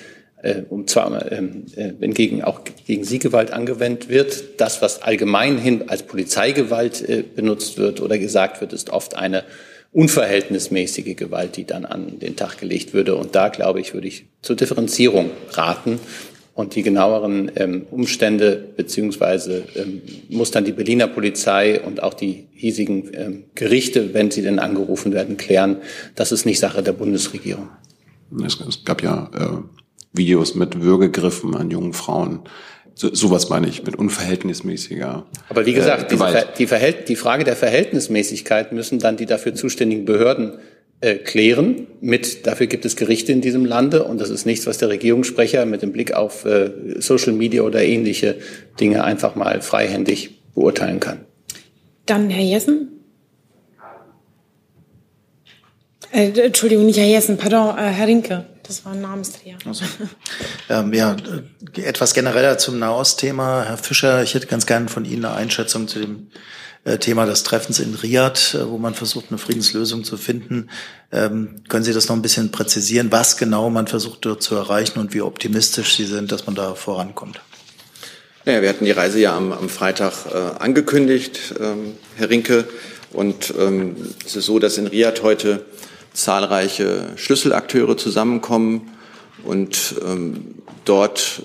wenn gegen sie Gewalt angewendet wird. Das, was allgemein hin als Polizeigewalt benutzt wird oder gesagt wird, ist oft eine unverhältnismäßige Gewalt, die dann an den Tag gelegt würde. Und da, glaube ich, würde ich zur Differenzierung raten. Und die genaueren Umstände beziehungsweise muss dann die Berliner Polizei und auch die hiesigen Gerichte, wenn sie denn angerufen werden, klären. Das ist nicht Sache der Bundesregierung. Es gab ja Videos mit Würgegriffen an jungen Frauen. Sowas meine ich, mit unverhältnismäßiger Aber wie gesagt, Gewalt. die Frage der Verhältnismäßigkeit müssen dann die dafür zuständigen Behörden klären. Dafür gibt es Gerichte in diesem Lande und das ist nichts, was der Regierungssprecher mit dem Blick auf Social Media oder ähnliche Dinge einfach mal freihändig beurteilen kann. Dann Herr Jessen. Entschuldigung, nicht Herr Jessen, pardon, Herr Rinke. Das war ein Namensdreher. Also, etwas genereller zum Nahost-Thema. Herr Fischer, ich hätte ganz gerne von Ihnen eine Einschätzung zu dem Thema des Treffens in Riad, wo man versucht, eine Friedenslösung zu finden. Können Sie das noch ein bisschen präzisieren, was genau man versucht dort zu erreichen und wie optimistisch Sie sind, dass man da vorankommt? Naja, wir hatten die Reise ja am Freitag angekündigt, Herr Rinke. Und es ist so, dass in Riad heute zahlreiche Schlüsselakteure zusammenkommen und dort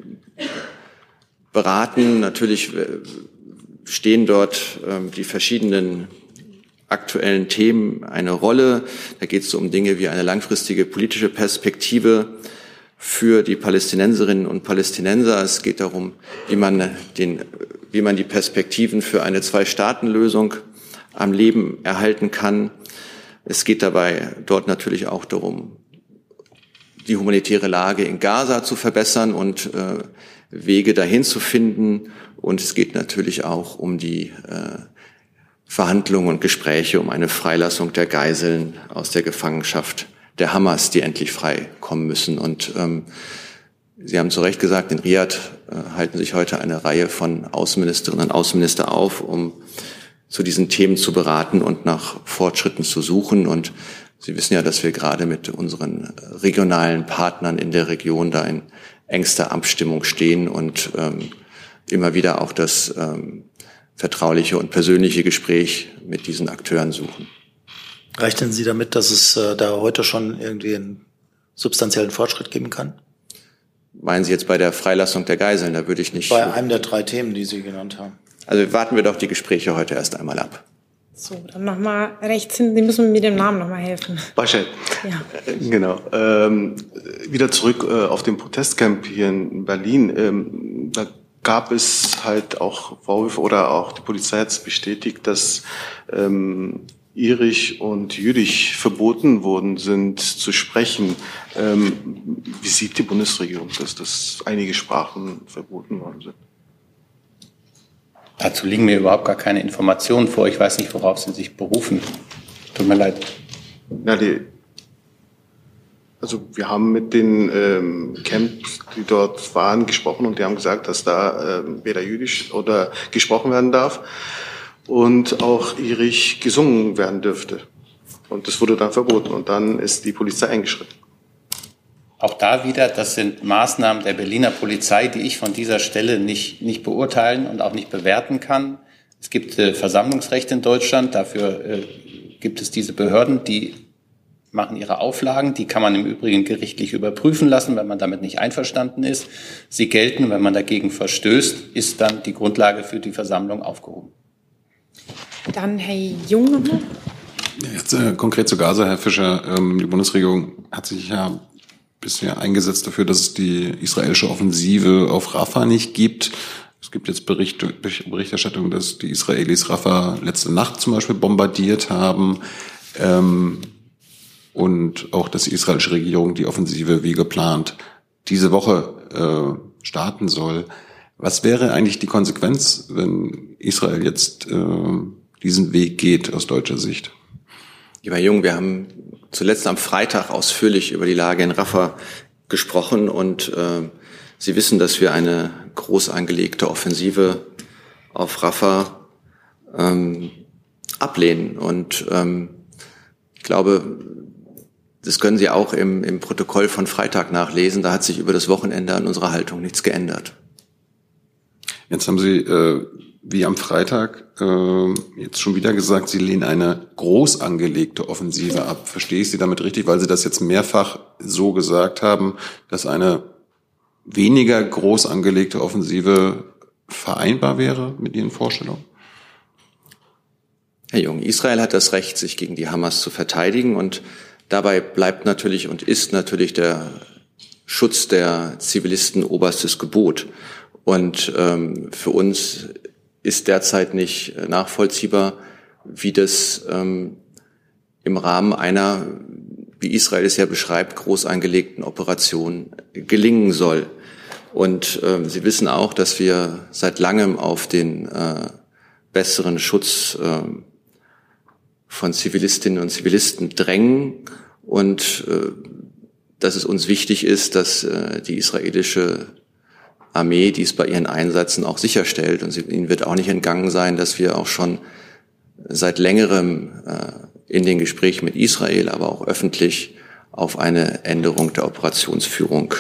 beraten. Natürlich stehen dort die verschiedenen aktuellen Themen eine Rolle. Da geht es um Dinge wie eine langfristige politische Perspektive für die Palästinenserinnen und Palästinenser. Es geht darum, wie man die Perspektiven für eine Zwei-Staaten-Lösung am Leben erhalten kann. Es geht dabei dort natürlich auch darum, die humanitäre Lage in Gaza zu verbessern und Wege dahin zu finden. Und es geht natürlich auch um die Verhandlungen und Gespräche um eine Freilassung der Geiseln aus der Gefangenschaft der Hamas, die endlich frei kommen müssen. Und Sie haben zu Recht gesagt, in Riad halten sich heute eine Reihe von Außenministerinnen und Außenminister auf, um zu diesen Themen zu beraten und nach Fortschritten zu suchen. Und Sie wissen ja, dass wir gerade mit unseren regionalen Partnern in der Region da in engster Abstimmung stehen und immer wieder auch das vertrauliche und persönliche Gespräch mit diesen Akteuren suchen. Rechnen Sie damit, dass es da heute schon irgendwie einen substanziellen Fortschritt geben kann? Meinen Sie jetzt bei der Freilassung der Geiseln? Da würde ich nicht. Bei einem der 3 Themen, die Sie genannt haben. Also warten wir doch die Gespräche heute erst einmal ab. So, dann nochmal rechts hinten. Sie müssen mir mit dem Namen nochmal helfen. Baschel. Ja. Genau. Wieder zurück auf dem Protestcamp hier in Berlin. Da gab es halt auch Vorwürfe oder auch die Polizei hat es bestätigt, dass irisch und jüdisch verboten worden sind zu sprechen. Wie sieht die Bundesregierung, dass einige Sprachen verboten worden sind? Dazu liegen mir überhaupt gar keine Informationen vor. Ich weiß nicht, worauf Sie sich berufen. Tut mir leid. Ja, also wir haben mit den Camps, die dort waren, gesprochen und die haben gesagt, dass da weder jüdisch oder gesprochen werden darf und auch irisch gesungen werden dürfte. Und das wurde dann verboten und dann ist die Polizei eingeschritten. Auch da wieder, das sind Maßnahmen der Berliner Polizei, die ich von dieser Stelle nicht beurteilen und auch nicht bewerten kann. Es gibt Versammlungsrecht in Deutschland, dafür gibt es diese Behörden, die machen ihre Auflagen. Die kann man im Übrigen gerichtlich überprüfen lassen, wenn man damit nicht einverstanden ist. Sie gelten, wenn man dagegen verstößt, ist dann die Grundlage für die Versammlung aufgehoben. Dann Herr Jung nochmal. Jetzt konkret zu Gaza, Herr Fischer. Die Bundesregierung hat sich ja bisher eingesetzt dafür, dass es die israelische Offensive auf Rafah nicht gibt. Es gibt jetzt Berichterstattung, dass die Israelis Rafah letzte Nacht zum Beispiel bombardiert haben und auch, dass die israelische Regierung die Offensive wie geplant diese Woche starten soll. Was wäre eigentlich die Konsequenz, wenn Israel jetzt diesen Weg geht aus deutscher Sicht? Lieber Jung, wir haben zuletzt am Freitag ausführlich über die Lage in Rafah gesprochen und Sie wissen, dass wir eine groß angelegte Offensive auf Rafah ablehnen. Und ich glaube, das können Sie auch im Protokoll von Freitag nachlesen. Da hat sich über das Wochenende an unserer Haltung nichts geändert. Jetzt haben Sie, wie am Freitag, jetzt schon wieder gesagt, Sie lehnen eine groß angelegte Offensive ab. Verstehe ich Sie damit richtig, weil Sie das jetzt mehrfach so gesagt haben, dass eine weniger groß angelegte Offensive vereinbar wäre mit Ihren Vorstellungen? Herr Jung, Israel hat das Recht, sich gegen die Hamas zu verteidigen, und dabei bleibt natürlich und ist natürlich der Schutz der Zivilisten oberstes Gebot. Und für uns ist derzeit nicht nachvollziehbar, wie das im Rahmen einer, wie Israel es ja beschreibt, groß angelegten Operation gelingen soll. Und Sie wissen auch, dass wir seit langem auf den besseren Schutz von Zivilistinnen und Zivilisten drängen und dass es uns wichtig ist, dass die israelische Armee dies bei ihren Einsätzen auch sicherstellt. Und Ihnen wird auch nicht entgangen sein, dass wir auch schon seit längerem in den Gesprächen mit Israel, aber auch öffentlich auf eine Änderung der Operationsführung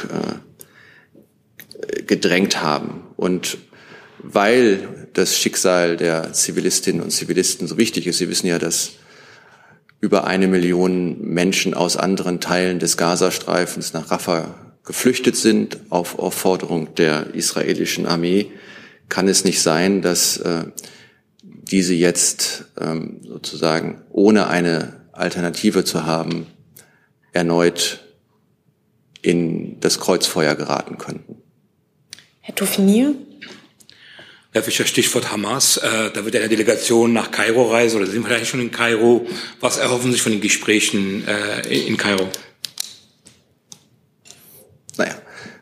gedrängt haben. Und weil das Schicksal der Zivilistinnen und Zivilisten so wichtig ist, Sie wissen ja, dass über 1 Million Menschen aus anderen Teilen des Gazastreifens nach Rafah geflüchtet sind auf Aufforderung der israelischen Armee, kann es nicht sein, dass diese jetzt sozusagen ohne eine Alternative zu haben erneut in das Kreuzfeuer geraten könnten. Herr Toufinier? Herr Fischer, Stichwort Hamas. Da wird eine Delegation nach Kairo reisen, oder sind wir eigentlich schon in Kairo? Was erhoffen Sie sich von den Gesprächen in Kairo? Naja,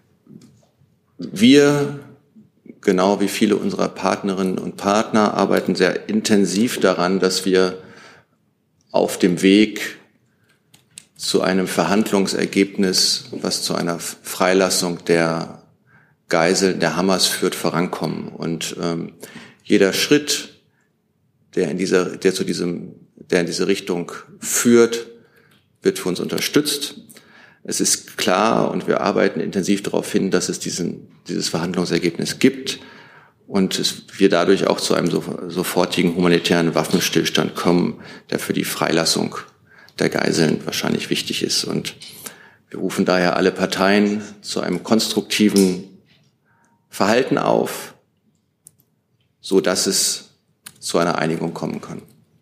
wir, genau wie viele unserer Partnerinnen und Partner, arbeiten sehr intensiv daran, dass wir auf dem Weg zu einem Verhandlungsergebnis, was zu einer Freilassung der Geiseln der Hamas führt, vorankommen. Und jeder Schritt, der in diese Richtung führt, wird für uns unterstützt. Es ist klar, und wir arbeiten intensiv darauf hin, dass es dieses Verhandlungsergebnis gibt und wir dadurch auch zu einem sofortigen humanitären Waffenstillstand kommen, der für die Freilassung der Geiseln wahrscheinlich wichtig ist. Und wir rufen daher alle Parteien zu einem konstruktiven Verhalten auf, so dass es zu einer Einigung kommen kann.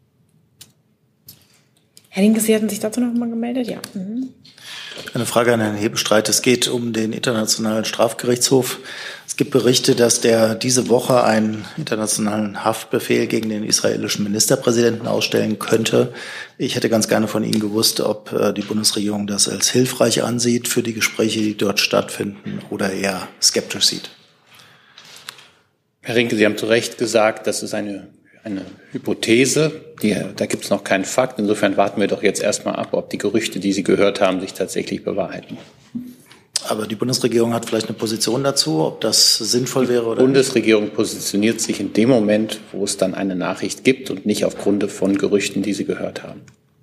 Herr Linke, Sie hatten sich dazu noch mal gemeldet? Ja. Eine Frage an Herrn Hebestreit. Es geht um den Internationalen Strafgerichtshof. Es gibt Berichte, dass der diese Woche einen internationalen Haftbefehl gegen den israelischen Ministerpräsidenten ausstellen könnte. Ich hätte ganz gerne von Ihnen gewusst, ob die Bundesregierung das als hilfreich ansieht für die Gespräche, die dort stattfinden, oder eher skeptisch sieht. Herr Rinke, Sie haben zu Recht gesagt, das ist eine Hypothese, da gibt es noch keinen Fakt. Insofern warten wir doch jetzt erstmal ab, ob die Gerüchte, die Sie gehört haben, sich tatsächlich bewahrheiten. Aber die Bundesregierung hat vielleicht eine Position dazu, ob das sinnvoll wäre oder nicht? Die Bundesregierung positioniert sich in dem Moment, wo es dann eine Nachricht gibt und nicht aufgrund von Gerüchten, die Sie gehört haben.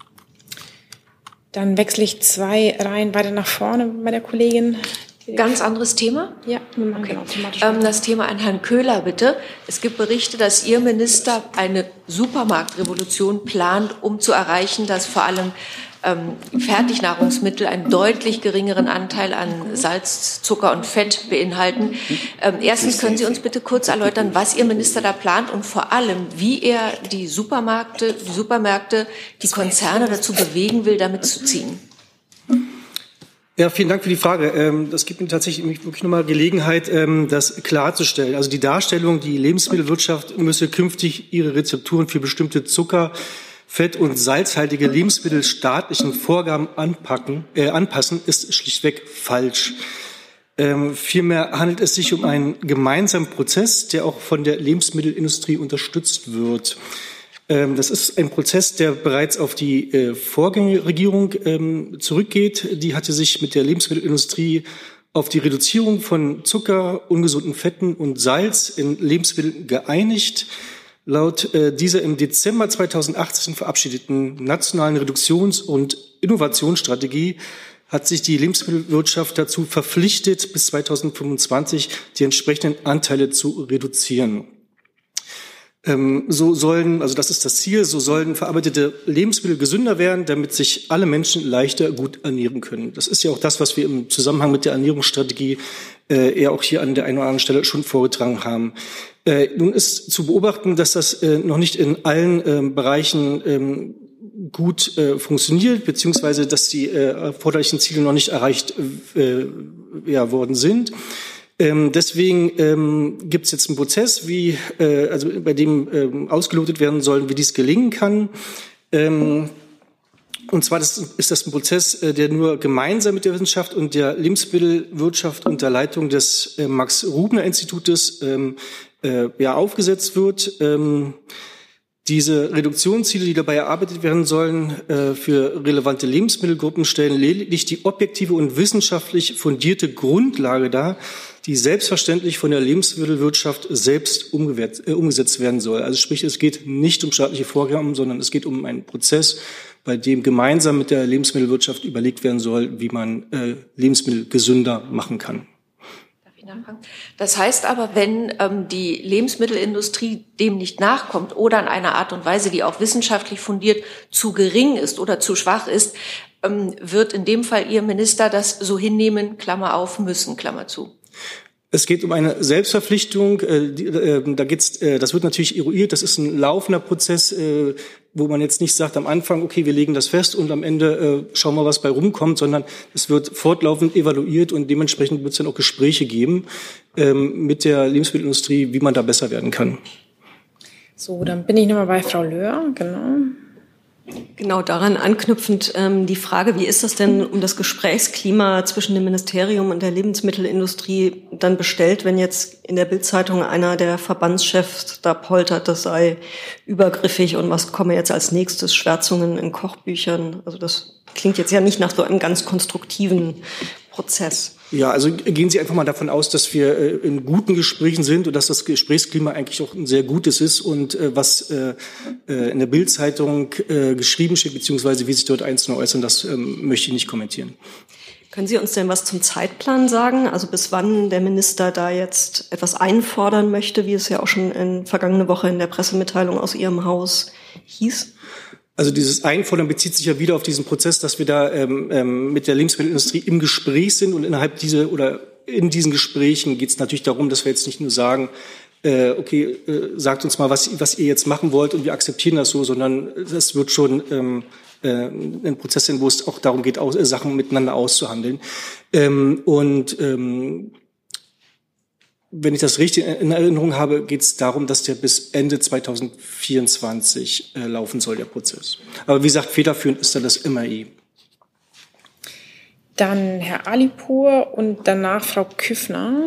Dann wechsle ich 2 Reihen weiter nach vorne bei der Kollegin. Ganz anderes Thema? Ja, okay. Das Thema an Herrn Köhler, bitte. Es gibt Berichte, dass Ihr Minister eine Supermarktrevolution plant, um zu erreichen, dass vor allem Fertignahrungsmittel einen deutlich geringeren Anteil an Salz, Zucker und Fett beinhalten. Erstens, können Sie uns bitte kurz erläutern, was Ihr Minister da plant und vor allem, wie er die Supermärkte, die Konzerne dazu bewegen will, damit zu ziehen? Ja, vielen Dank für die Frage. Das gibt mir tatsächlich wirklich nochmal Gelegenheit, das klarzustellen. Also die Darstellung, die Lebensmittelwirtschaft müsse künftig ihre Rezepturen für bestimmte Zucker, fett- und salzhaltige Lebensmittel staatlichen Vorgaben anpassen, ist schlichtweg falsch. Vielmehr handelt es sich um einen gemeinsamen Prozess, der auch von der Lebensmittelindustrie unterstützt wird. Das ist ein Prozess, der bereits auf die Vorgängerregierung zurückgeht. Die hatte sich mit der Lebensmittelindustrie auf die Reduzierung von Zucker, ungesunden Fetten und Salz in Lebensmitteln geeinigt. Laut dieser im Dezember 2018 verabschiedeten nationalen Reduktions- und Innovationsstrategie hat sich die Lebensmittelwirtschaft dazu verpflichtet, bis 2025 die entsprechenden Anteile zu reduzieren. Das ist das Ziel, so sollen verarbeitete Lebensmittel gesünder werden, damit sich alle Menschen leichter gut ernähren können. Das ist ja auch das, was wir im Zusammenhang mit der Ernährungsstrategie eher auch hier an der einen oder anderen Stelle schon vorgetragen haben. Nun ist zu beobachten, dass das noch nicht in allen Bereichen gut funktioniert, beziehungsweise dass die erforderlichen Ziele noch nicht erreicht worden sind. Deswegen gibt es jetzt einen Prozess, bei dem ausgelotet werden soll, wie dies gelingen kann. Und zwar ist das ein Prozess, der nur gemeinsam mit der Wissenschaft und der Lebensmittelwirtschaft unter Leitung des Max-Rubner-Institutes aufgesetzt wird. Diese Reduktionsziele, die dabei erarbeitet werden sollen, für relevante Lebensmittelgruppen, stellen lediglich die objektive und wissenschaftlich fundierte Grundlage dar, die selbstverständlich von der Lebensmittelwirtschaft selbst umgesetzt werden soll. Also sprich, es geht nicht um staatliche Vorgaben, sondern es geht um einen Prozess, bei dem gemeinsam mit der Lebensmittelwirtschaft überlegt werden soll, wie man Lebensmittel gesünder machen kann. Das heißt aber, wenn die Lebensmittelindustrie dem nicht nachkommt oder in einer Art und Weise, die auch wissenschaftlich fundiert zu gering ist oder zu schwach ist, wird in dem Fall Ihr Minister das so hinnehmen, Klammer auf, müssen, Klammer zu. Es geht um eine Selbstverpflichtung. Das wird natürlich eruiert. Das ist ein laufender Prozess, wo man jetzt nicht sagt am Anfang, okay, wir legen das fest und am Ende schauen wir, was bei rumkommt, sondern es wird fortlaufend evaluiert und dementsprechend wird es dann auch Gespräche geben mit der Lebensmittelindustrie, wie man da besser werden kann. So, dann bin ich nochmal bei Frau Löhr, genau. Genau, daran anknüpfend die Frage, wie ist das denn um das Gesprächsklima zwischen dem Ministerium und der Lebensmittelindustrie dann bestellt, wenn jetzt in der Bild-Zeitung einer der Verbandschefs da poltert, das sei übergriffig und was komme jetzt als nächstes, Schwärzungen in Kochbüchern. Also das klingt jetzt ja nicht nach so einem ganz konstruktiven Prozess. Ja, also gehen Sie einfach mal davon aus, dass wir in guten Gesprächen sind und dass das Gesprächsklima eigentlich auch ein sehr gutes ist und was in der Bild-Zeitung geschrieben steht, beziehungsweise wie sich dort Einzelne äußern, das möchte ich nicht kommentieren. Können Sie uns denn was zum Zeitplan sagen? Also bis wann der Minister da jetzt etwas einfordern möchte, wie es ja auch schon vergangene Woche in der Pressemitteilung aus Ihrem Haus hieß? Also dieses Einfordern bezieht sich ja wieder auf diesen Prozess, dass wir da mit der Lebensmittelindustrie im Gespräch sind und in diesen Gesprächen geht es natürlich darum, dass wir jetzt nicht nur sagen, sagt uns mal, was ihr jetzt machen wollt und wir akzeptieren das so, sondern das wird schon ein Prozess sein, wo es auch darum geht, Sachen miteinander auszuhandeln. Wenn ich das richtig in Erinnerung habe, geht es darum, dass der bis Ende 2024 laufen soll, der Prozess. Aber wie gesagt, federführend ist da das MAI. Dann Herr Alipour und danach Frau Küffner.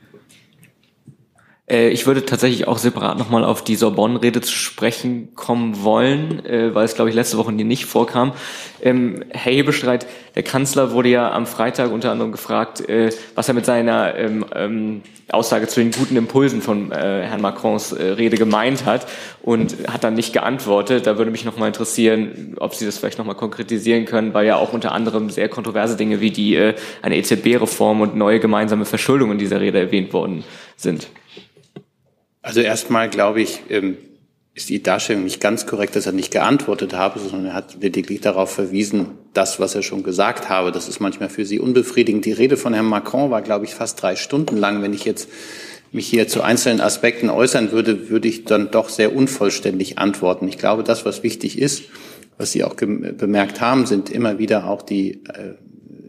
Ich würde tatsächlich auch separat nochmal auf die Sorbonne-Rede zu sprechen kommen wollen, weil es, glaube ich, letzte Woche nicht vorkam. Herr Hebestreit, der Kanzler wurde ja am Freitag unter anderem gefragt, was er mit seiner Aussage zu den guten Impulsen von Herrn Macrons Rede gemeint hat und hat dann nicht geantwortet. Da würde mich nochmal interessieren, ob Sie das vielleicht nochmal konkretisieren können, weil ja auch unter anderem sehr kontroverse Dinge wie eine EZB-Reform und neue gemeinsame Verschuldung in dieser Rede erwähnt worden sind. Also erstmal, glaube ich, ist die Darstellung nicht ganz korrekt, dass er nicht geantwortet habe, sondern er hat lediglich darauf verwiesen, das, was er schon gesagt habe. Das ist manchmal für Sie unbefriedigend. Die Rede von Herrn Macron war, glaube ich, fast 3 Stunden lang. Wenn ich jetzt mich hier zu einzelnen Aspekten äußern würde, würde ich dann doch sehr unvollständig antworten. Ich glaube, das, was wichtig ist, was Sie auch bemerkt haben, sind immer wieder auch die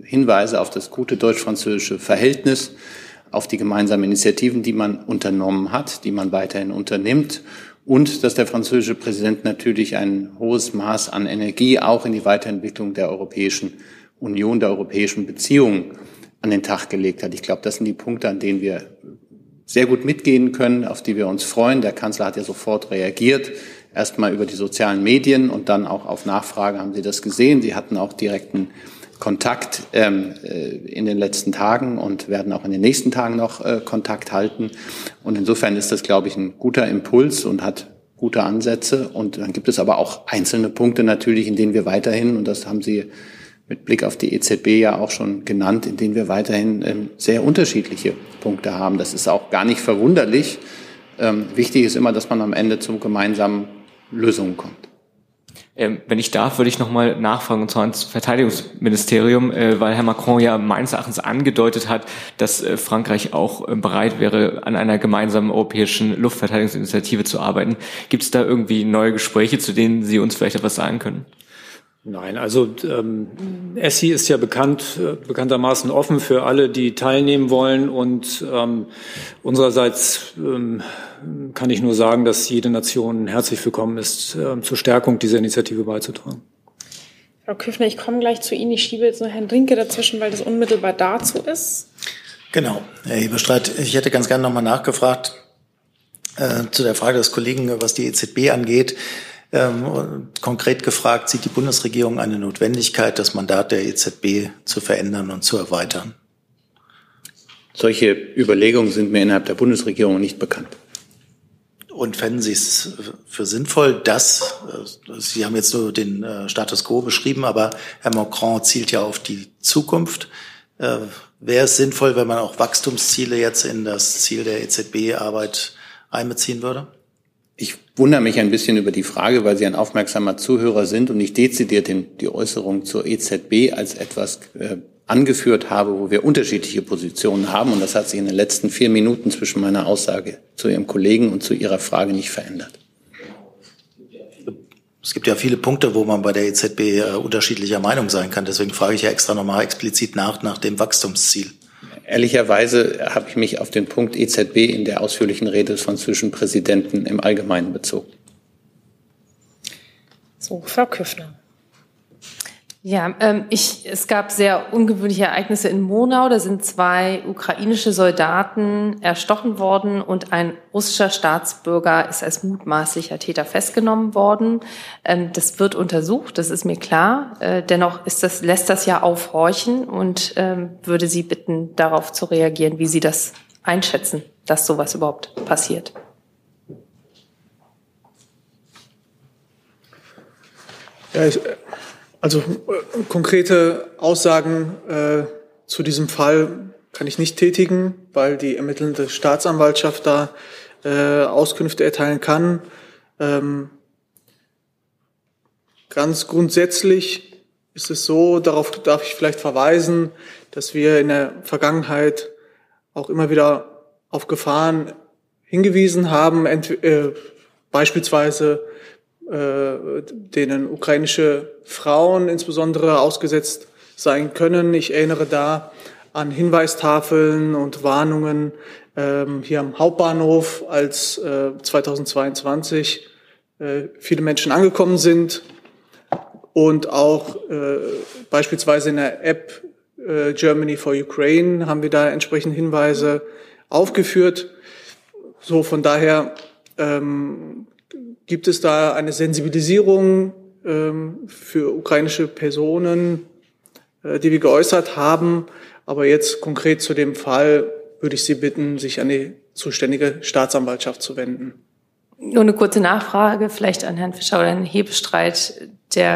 Hinweise auf das gute deutsch-französische Verhältnis, auf die gemeinsamen Initiativen, die man unternommen hat, die man weiterhin unternimmt und dass der französische Präsident natürlich ein hohes Maß an Energie auch in die Weiterentwicklung der Europäischen Union, der europäischen Beziehungen an den Tag gelegt hat. Ich glaube, das sind die Punkte, an denen wir sehr gut mitgehen können, auf die wir uns freuen. Der Kanzler hat ja sofort reagiert, erstmal über die sozialen Medien und dann auch auf Nachfrage haben Sie das gesehen. Sie hatten auch direkten Kontakt in den letzten Tagen und werden auch in den nächsten Tagen noch Kontakt halten. Und insofern ist das, glaube ich, ein guter Impuls und hat gute Ansätze. Und dann gibt es aber auch einzelne Punkte natürlich, in denen wir weiterhin, und das haben Sie mit Blick auf die EZB ja auch schon genannt, in denen wir weiterhin sehr unterschiedliche Punkte haben. Das ist auch gar nicht verwunderlich. Wichtig ist immer, dass man am Ende zu gemeinsamen Lösungen kommt. Wenn ich darf, würde ich nochmal nachfragen, und zwar ins Verteidigungsministerium, weil Herr Macron ja meines Erachtens angedeutet hat, dass Frankreich auch bereit wäre, an einer gemeinsamen europäischen Luftverteidigungsinitiative zu arbeiten. Gibt es da irgendwie neue Gespräche, zu denen Sie uns vielleicht etwas sagen können? Nein, also ESSI ist ja bekanntermaßen offen für alle, die teilnehmen wollen. Und unsererseits kann ich nur sagen, dass jede Nation herzlich willkommen ist, zur Stärkung dieser Initiative beizutragen. Frau Küffner, ich komme gleich zu Ihnen. Ich schiebe jetzt noch Herrn Rinke dazwischen, weil das unmittelbar dazu ist. Genau, Herr Hebestreit, ich hätte ganz gerne nochmal nachgefragt zu der Frage des Kollegen, was die EZB angeht. Konkret gefragt, sieht die Bundesregierung eine Notwendigkeit, das Mandat der EZB zu verändern und zu erweitern? Solche Überlegungen sind mir innerhalb der Bundesregierung nicht bekannt. Und fänden Sie es für sinnvoll, dass, Sie haben jetzt nur den Status quo beschrieben, aber Herr Macron zielt ja auf die Zukunft. Wäre es sinnvoll, wenn man auch Wachstumsziele jetzt in das Ziel der EZB-Arbeit einbeziehen würde? Ich wundere mich ein bisschen über die Frage, weil Sie ein aufmerksamer Zuhörer sind und ich dezidiert die Äußerung zur EZB als etwas angeführt habe, wo wir unterschiedliche Positionen haben. Und das hat sich in den letzten 4 Minuten zwischen meiner Aussage zu Ihrem Kollegen und zu Ihrer Frage nicht verändert. Es gibt ja viele Punkte, wo man bei der EZB unterschiedlicher Meinung sein kann. Deswegen frage ich ja extra nochmal explizit nach dem Wachstumsziel. Ehrlicherweise habe ich mich auf den Punkt EZB in der ausführlichen Rede des französischen Präsidenten im Allgemeinen bezogen. So, Frau Küffner. Ja, es gab sehr ungewöhnliche Ereignisse in Murnau. Da sind 2 ukrainische Soldaten erstochen worden und ein russischer Staatsbürger ist als mutmaßlicher Täter festgenommen worden. Das wird untersucht, das ist mir klar. Dennoch lässt das ja aufhorchen und würde Sie bitten, darauf zu reagieren, wie Sie das einschätzen, dass sowas überhaupt passiert. Ja, also konkrete Aussagen zu diesem Fall kann ich nicht tätigen, weil die ermittelnde Staatsanwaltschaft da Auskünfte erteilen kann. Ganz grundsätzlich ist es so, darauf darf ich vielleicht verweisen, dass wir in der Vergangenheit auch immer wieder auf Gefahren hingewiesen haben, beispielsweise denen ukrainische Frauen insbesondere ausgesetzt sein können. Ich erinnere da an Hinweistafeln und Warnungen hier am Hauptbahnhof, als 2022 viele Menschen angekommen sind und auch beispielsweise in der App Germany for Ukraine haben wir da entsprechend Hinweise aufgeführt. So, von daher gibt es da eine Sensibilisierung für ukrainische Personen, die wir geäußert haben. Aber jetzt konkret zu dem Fall würde ich Sie bitten, sich an die zuständige Staatsanwaltschaft zu wenden. Nur eine kurze Nachfrage vielleicht an Herrn Fischer oder Herrn Hebestreit,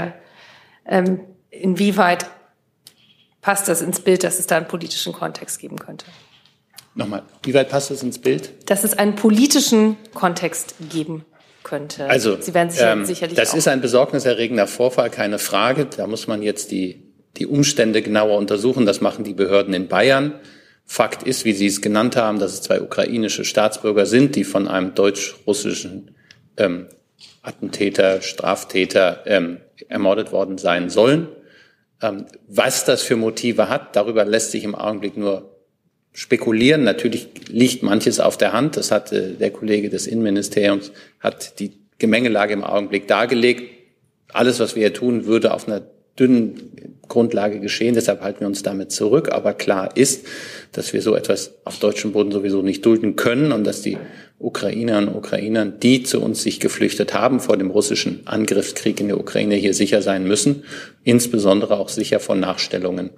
inwieweit passt das ins Bild, dass es da einen politischen Kontext geben könnte? Nochmal, wie weit passt das ins Bild? Dass es einen politischen Kontext geben könnte. Also, Sie werden sicherlich das auch. ist ein besorgniserregender Vorfall, keine Frage. Da muss man jetzt die Umstände genauer untersuchen. Das machen die Behörden in Bayern. Fakt ist, wie Sie es genannt haben, dass es 2 ukrainische Staatsbürger sind, die von einem deutsch-russischen Attentäter, Straftäter ermordet worden sein sollen. Was das für Motive hat, darüber lässt sich im Augenblick nur spekulieren. Natürlich liegt manches auf der Hand. Das hat der Kollege des Innenministeriums, hat die Gemengelage im Augenblick dargelegt. Alles, was wir hier tun, würde auf einer dünnen Grundlage geschehen. Deshalb halten wir uns damit zurück. Aber klar ist, dass wir so etwas auf deutschem Boden sowieso nicht dulden können und dass die Ukrainerinnen und Ukrainer, die zu uns sich geflüchtet haben vor dem russischen Angriffskrieg in der Ukraine, hier sicher sein müssen, insbesondere auch sicher vor Nachstellungen.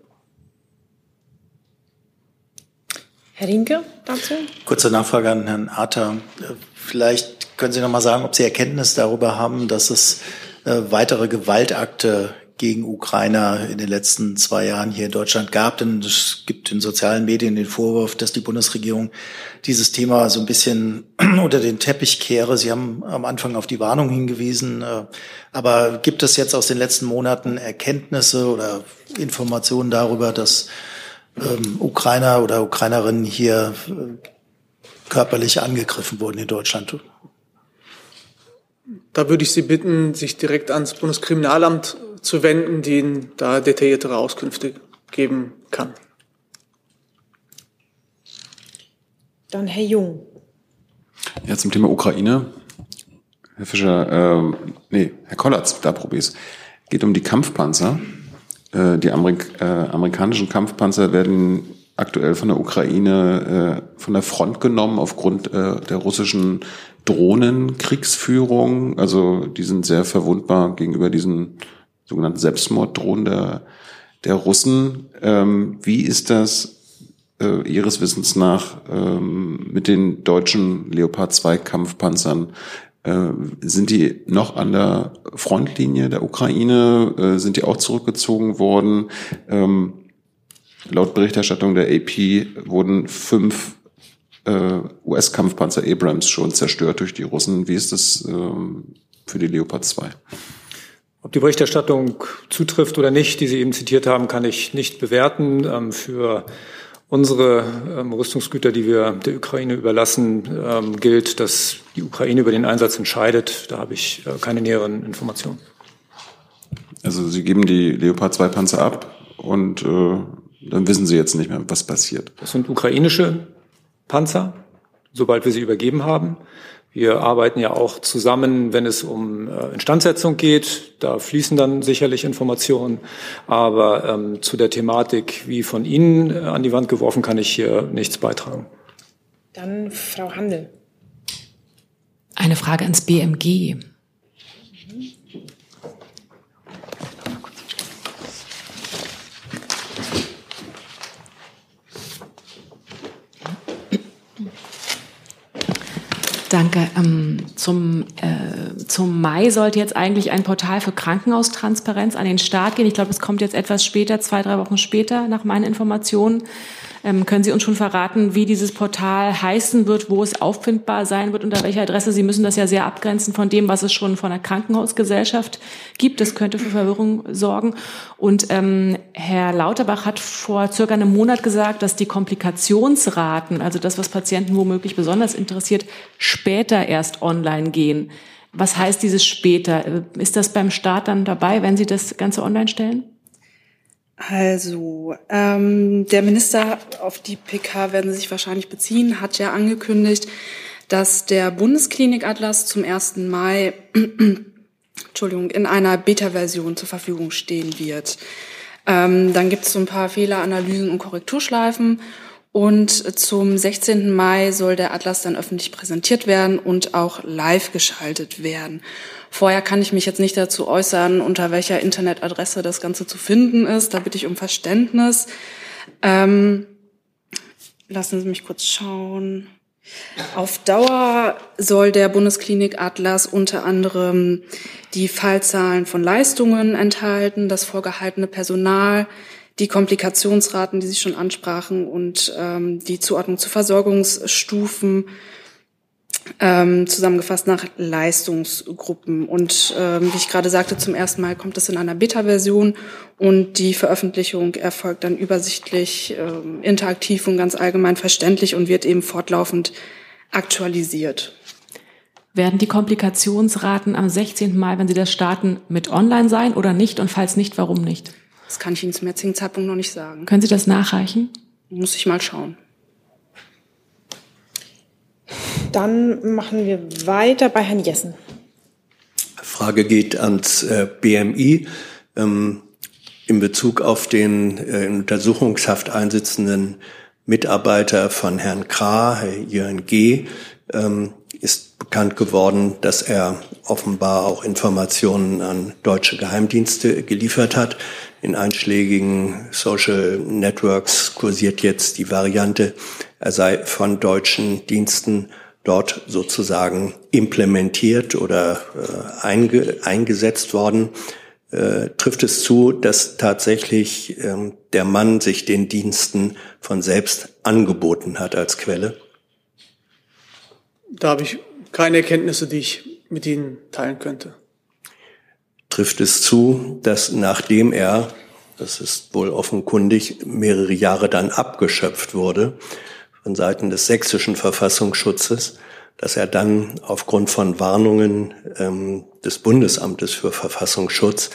Herr Rinke dazu? Kurze Nachfrage an Herrn Arter. Vielleicht können Sie noch mal sagen, ob Sie Erkenntnis darüber haben, dass es weitere Gewaltakte gegen Ukrainer in den letzten 2 Jahren hier in Deutschland gab. Denn es gibt in sozialen Medien den Vorwurf, dass die Bundesregierung dieses Thema so ein bisschen unter den Teppich kehre. Sie haben am Anfang auf die Warnung hingewiesen. Aber gibt es jetzt aus den letzten Monaten Erkenntnisse oder Informationen darüber, dass Ukrainer oder Ukrainerinnen hier körperlich angegriffen wurden in Deutschland? Da würde ich Sie bitten, sich direkt ans Bundeskriminalamt zu wenden, die Ihnen da detailliertere Auskünfte geben kann. Dann Herr Jung. Ja, zum Thema Ukraine. Herr Fischer, Herr Kollatz, da probier's. Geht um die Kampfpanzer. Die amerikanischen Kampfpanzer werden aktuell von der Ukraine von der Front genommen aufgrund der russischen Drohnenkriegsführung. Also die sind sehr verwundbar gegenüber diesen sogenannten Selbstmorddrohnen der Russen. Wie ist das Ihres Wissens nach mit den deutschen Leopard 2 Kampfpanzern? Sind die noch an der Frontlinie der Ukraine? Sind die auch zurückgezogen worden? Laut Berichterstattung der AP wurden 5 US-Kampfpanzer Abrams schon zerstört durch die Russen. Wie ist das für die Leopard 2? Ob die Berichterstattung zutrifft oder nicht, die Sie eben zitiert haben, kann ich nicht bewerten. Für unsere Rüstungsgüter, die wir der Ukraine überlassen, gilt, dass die Ukraine über den Einsatz entscheidet. Da habe ich keine näheren Informationen. Also Sie geben die Leopard 2 Panzer ab und dann wissen Sie jetzt nicht mehr, was passiert. Das sind ukrainische Panzer, sobald wir sie übergeben haben. Wir arbeiten ja auch zusammen, wenn es um Instandsetzung geht. Da fließen dann sicherlich Informationen. Aber zu der Thematik, wie von Ihnen an die Wand geworfen, kann ich hier nichts beitragen. Dann Frau Handel. Eine Frage ans BMG. Danke. Zum Mai sollte jetzt eigentlich ein Portal für Krankenhaustransparenz an den Start gehen. Ich glaube, es kommt jetzt etwas später, 2-3 Wochen später, nach meinen Informationen. Können Sie uns schon verraten, wie dieses Portal heißen wird, wo es auffindbar sein wird, unter welcher Adresse? Sie müssen das ja sehr abgrenzen von dem, was es schon von der Krankenhausgesellschaft gibt. Das könnte für Verwirrung sorgen. Und Herr Lauterbach hat vor circa einem Monat gesagt, dass die Komplikationsraten, also das, was Patienten womöglich besonders interessiert, später erst online gehen. Was heißt dieses später? Ist das beim Start dann dabei, wenn Sie das Ganze online stellen? Also, der Minister, auf die PK werden Sie sich wahrscheinlich beziehen, hat ja angekündigt, dass der Bundesklinikatlas zum 1. Mai in einer Beta-Version zur Verfügung stehen wird. Dann gibt es so ein paar Fehleranalysen und Korrekturschleifen. Und zum 16. Mai soll der Atlas dann öffentlich präsentiert werden und auch live geschaltet werden. Vorher kann ich mich jetzt nicht dazu äußern, unter welcher Internetadresse das Ganze zu finden ist. Da bitte ich um Verständnis. Lassen Sie mich kurz schauen. Auf Dauer soll der Bundesklinikatlas unter anderem die Fallzahlen von Leistungen enthalten, das vorgehaltene Personal, die Komplikationsraten, die Sie schon ansprachen, und die Zuordnung zu Versorgungsstufen, zusammengefasst nach Leistungsgruppen. Und wie ich gerade sagte, zum 1. Mal kommt es in einer Beta-Version und die Veröffentlichung erfolgt dann übersichtlich, interaktiv und ganz allgemein verständlich und wird eben fortlaufend aktualisiert. Werden die Komplikationsraten am 16. Mai, wenn Sie das starten, mit online sein oder nicht? Und falls nicht, warum nicht? Das kann ich Ihnen zum jetzigen Zeitpunkt noch nicht sagen. Können Sie das nachreichen? Muss ich mal schauen. Dann machen wir weiter bei Herrn Jessen. Frage geht ans BMI. In Bezug auf den in Untersuchungshaft einsitzenden Mitarbeiter von Herrn Krah, Herr Jörn G., ist bekannt geworden, dass er offenbar auch Informationen an deutsche Geheimdienste geliefert hat. In einschlägigen Social Networks kursiert jetzt die Variante, er sei von deutschen Diensten dort sozusagen implementiert oder eingesetzt worden. Trifft es zu, dass tatsächlich der Mann sich den Diensten von selbst angeboten hat als Quelle? Da habe ich keine Erkenntnisse, die ich mit Ihnen teilen könnte. Trifft es zu, dass nachdem er, das ist wohl offenkundig, mehrere Jahre dann abgeschöpft wurde von Seiten des sächsischen Verfassungsschutzes, dass er dann aufgrund von Warnungen des Bundesamtes für Verfassungsschutz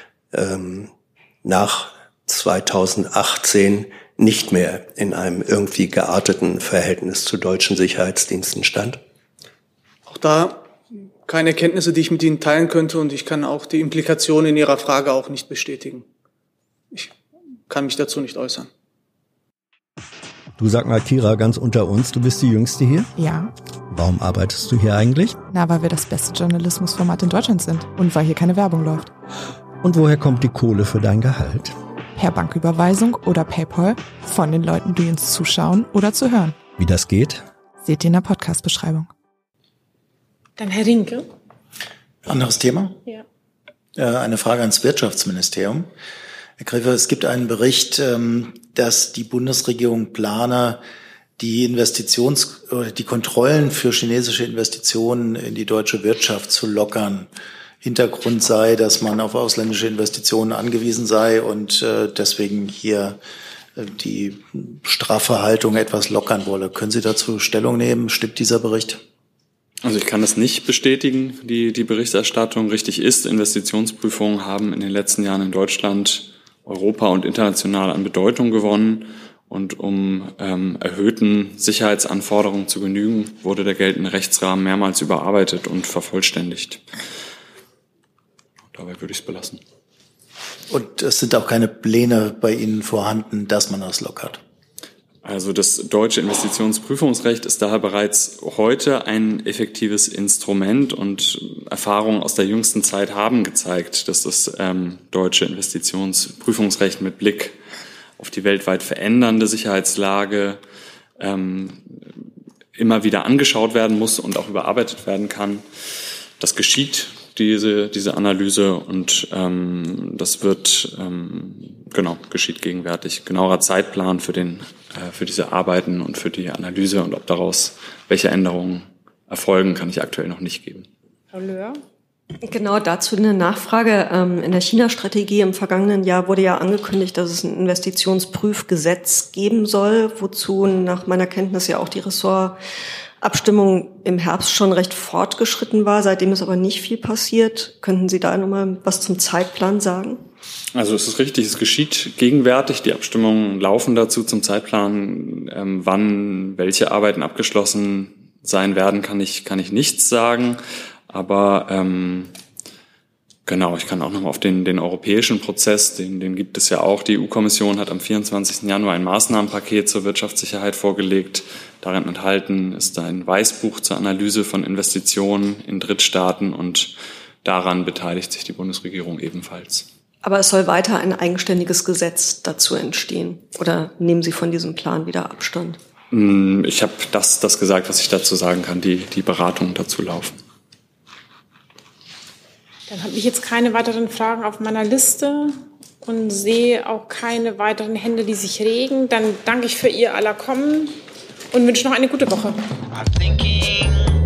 nach 2018 nicht mehr in einem irgendwie gearteten Verhältnis zu deutschen Sicherheitsdiensten stand? Auch da keine Erkenntnisse, die ich mit Ihnen teilen könnte, und ich kann auch die Implikationen in Ihrer Frage auch nicht bestätigen. Ich kann mich dazu nicht äußern. Du, sag mal, Kira, ganz unter uns, du bist die Jüngste hier? Ja. Warum arbeitest du hier eigentlich? Na, weil wir das beste Journalismusformat in Deutschland sind und weil hier keine Werbung läuft. Und woher kommt die Kohle für dein Gehalt? Per Banküberweisung oder PayPal von den Leuten, die uns zuschauen oder zu hören. Wie das geht? Seht ihr in der Podcast-Beschreibung. Dann Herr Rinke. Anderes Thema? Ja. Eine Frage ans Wirtschaftsministerium. Herr Greve, es gibt einen Bericht, dass die Bundesregierung plane, die die Kontrollen für chinesische Investitionen in die deutsche Wirtschaft zu lockern. Hintergrund sei, dass man auf ausländische Investitionen angewiesen sei und deswegen hier die straffe Haltung etwas lockern wolle. Können Sie dazu Stellung nehmen? Stimmt dieser Bericht? Also ich kann das nicht bestätigen, die Berichterstattung richtig ist. Investitionsprüfungen haben in den letzten Jahren in Deutschland, Europa und international an Bedeutung gewonnen. Und um erhöhten Sicherheitsanforderungen zu genügen, wurde der geltende Rechtsrahmen mehrmals überarbeitet und vervollständigt. Dabei würde ich es belassen. Und es sind auch keine Pläne bei Ihnen vorhanden, dass man das lockert? Also das deutsche Investitionsprüfungsrecht ist daher bereits heute ein effektives Instrument, und Erfahrungen aus der jüngsten Zeit haben gezeigt, dass das deutsche Investitionsprüfungsrecht mit Blick auf die weltweit verändernde Sicherheitslage immer wieder angeschaut werden muss und auch überarbeitet werden kann. Das geschieht, diese Analyse, und das wird geschieht gegenwärtig. Genauerer Zeitplan für diese Arbeiten und für die Analyse und ob daraus welche Änderungen erfolgen, kann ich aktuell noch nicht geben. Frau Löhr? Genau, dazu eine Nachfrage. In der China-Strategie im vergangenen Jahr wurde ja angekündigt, dass es ein Investitionsprüfgesetz geben soll, wozu nach meiner Kenntnis ja auch die Ressortabstimmung im Herbst schon recht fortgeschritten war. Seitdem ist aber nicht viel passiert. Könnten Sie da nochmal was zum Zeitplan sagen? Also es ist richtig, es geschieht gegenwärtig. Die Abstimmungen laufen dazu zum Zeitplan. Wann welche Arbeiten abgeschlossen sein werden, kann ich nichts sagen. Aber ich kann auch noch mal auf den europäischen Prozess, den gibt es ja auch. Die EU-Kommission hat am 24. Januar ein Maßnahmenpaket zur Wirtschaftssicherheit vorgelegt. Darin enthalten ist ein Weißbuch zur Analyse von Investitionen in Drittstaaten, und daran beteiligt sich die Bundesregierung ebenfalls. Aber es soll weiter ein eigenständiges Gesetz dazu entstehen. Oder nehmen Sie von diesem Plan wieder Abstand? Ich habe das gesagt, was ich dazu sagen kann. Die Beratungen dazu laufen. Dann habe ich jetzt keine weiteren Fragen auf meiner Liste und sehe auch keine weiteren Hände, die sich regen. Dann danke ich für Ihr aller Kommen und wünsche noch eine gute Woche.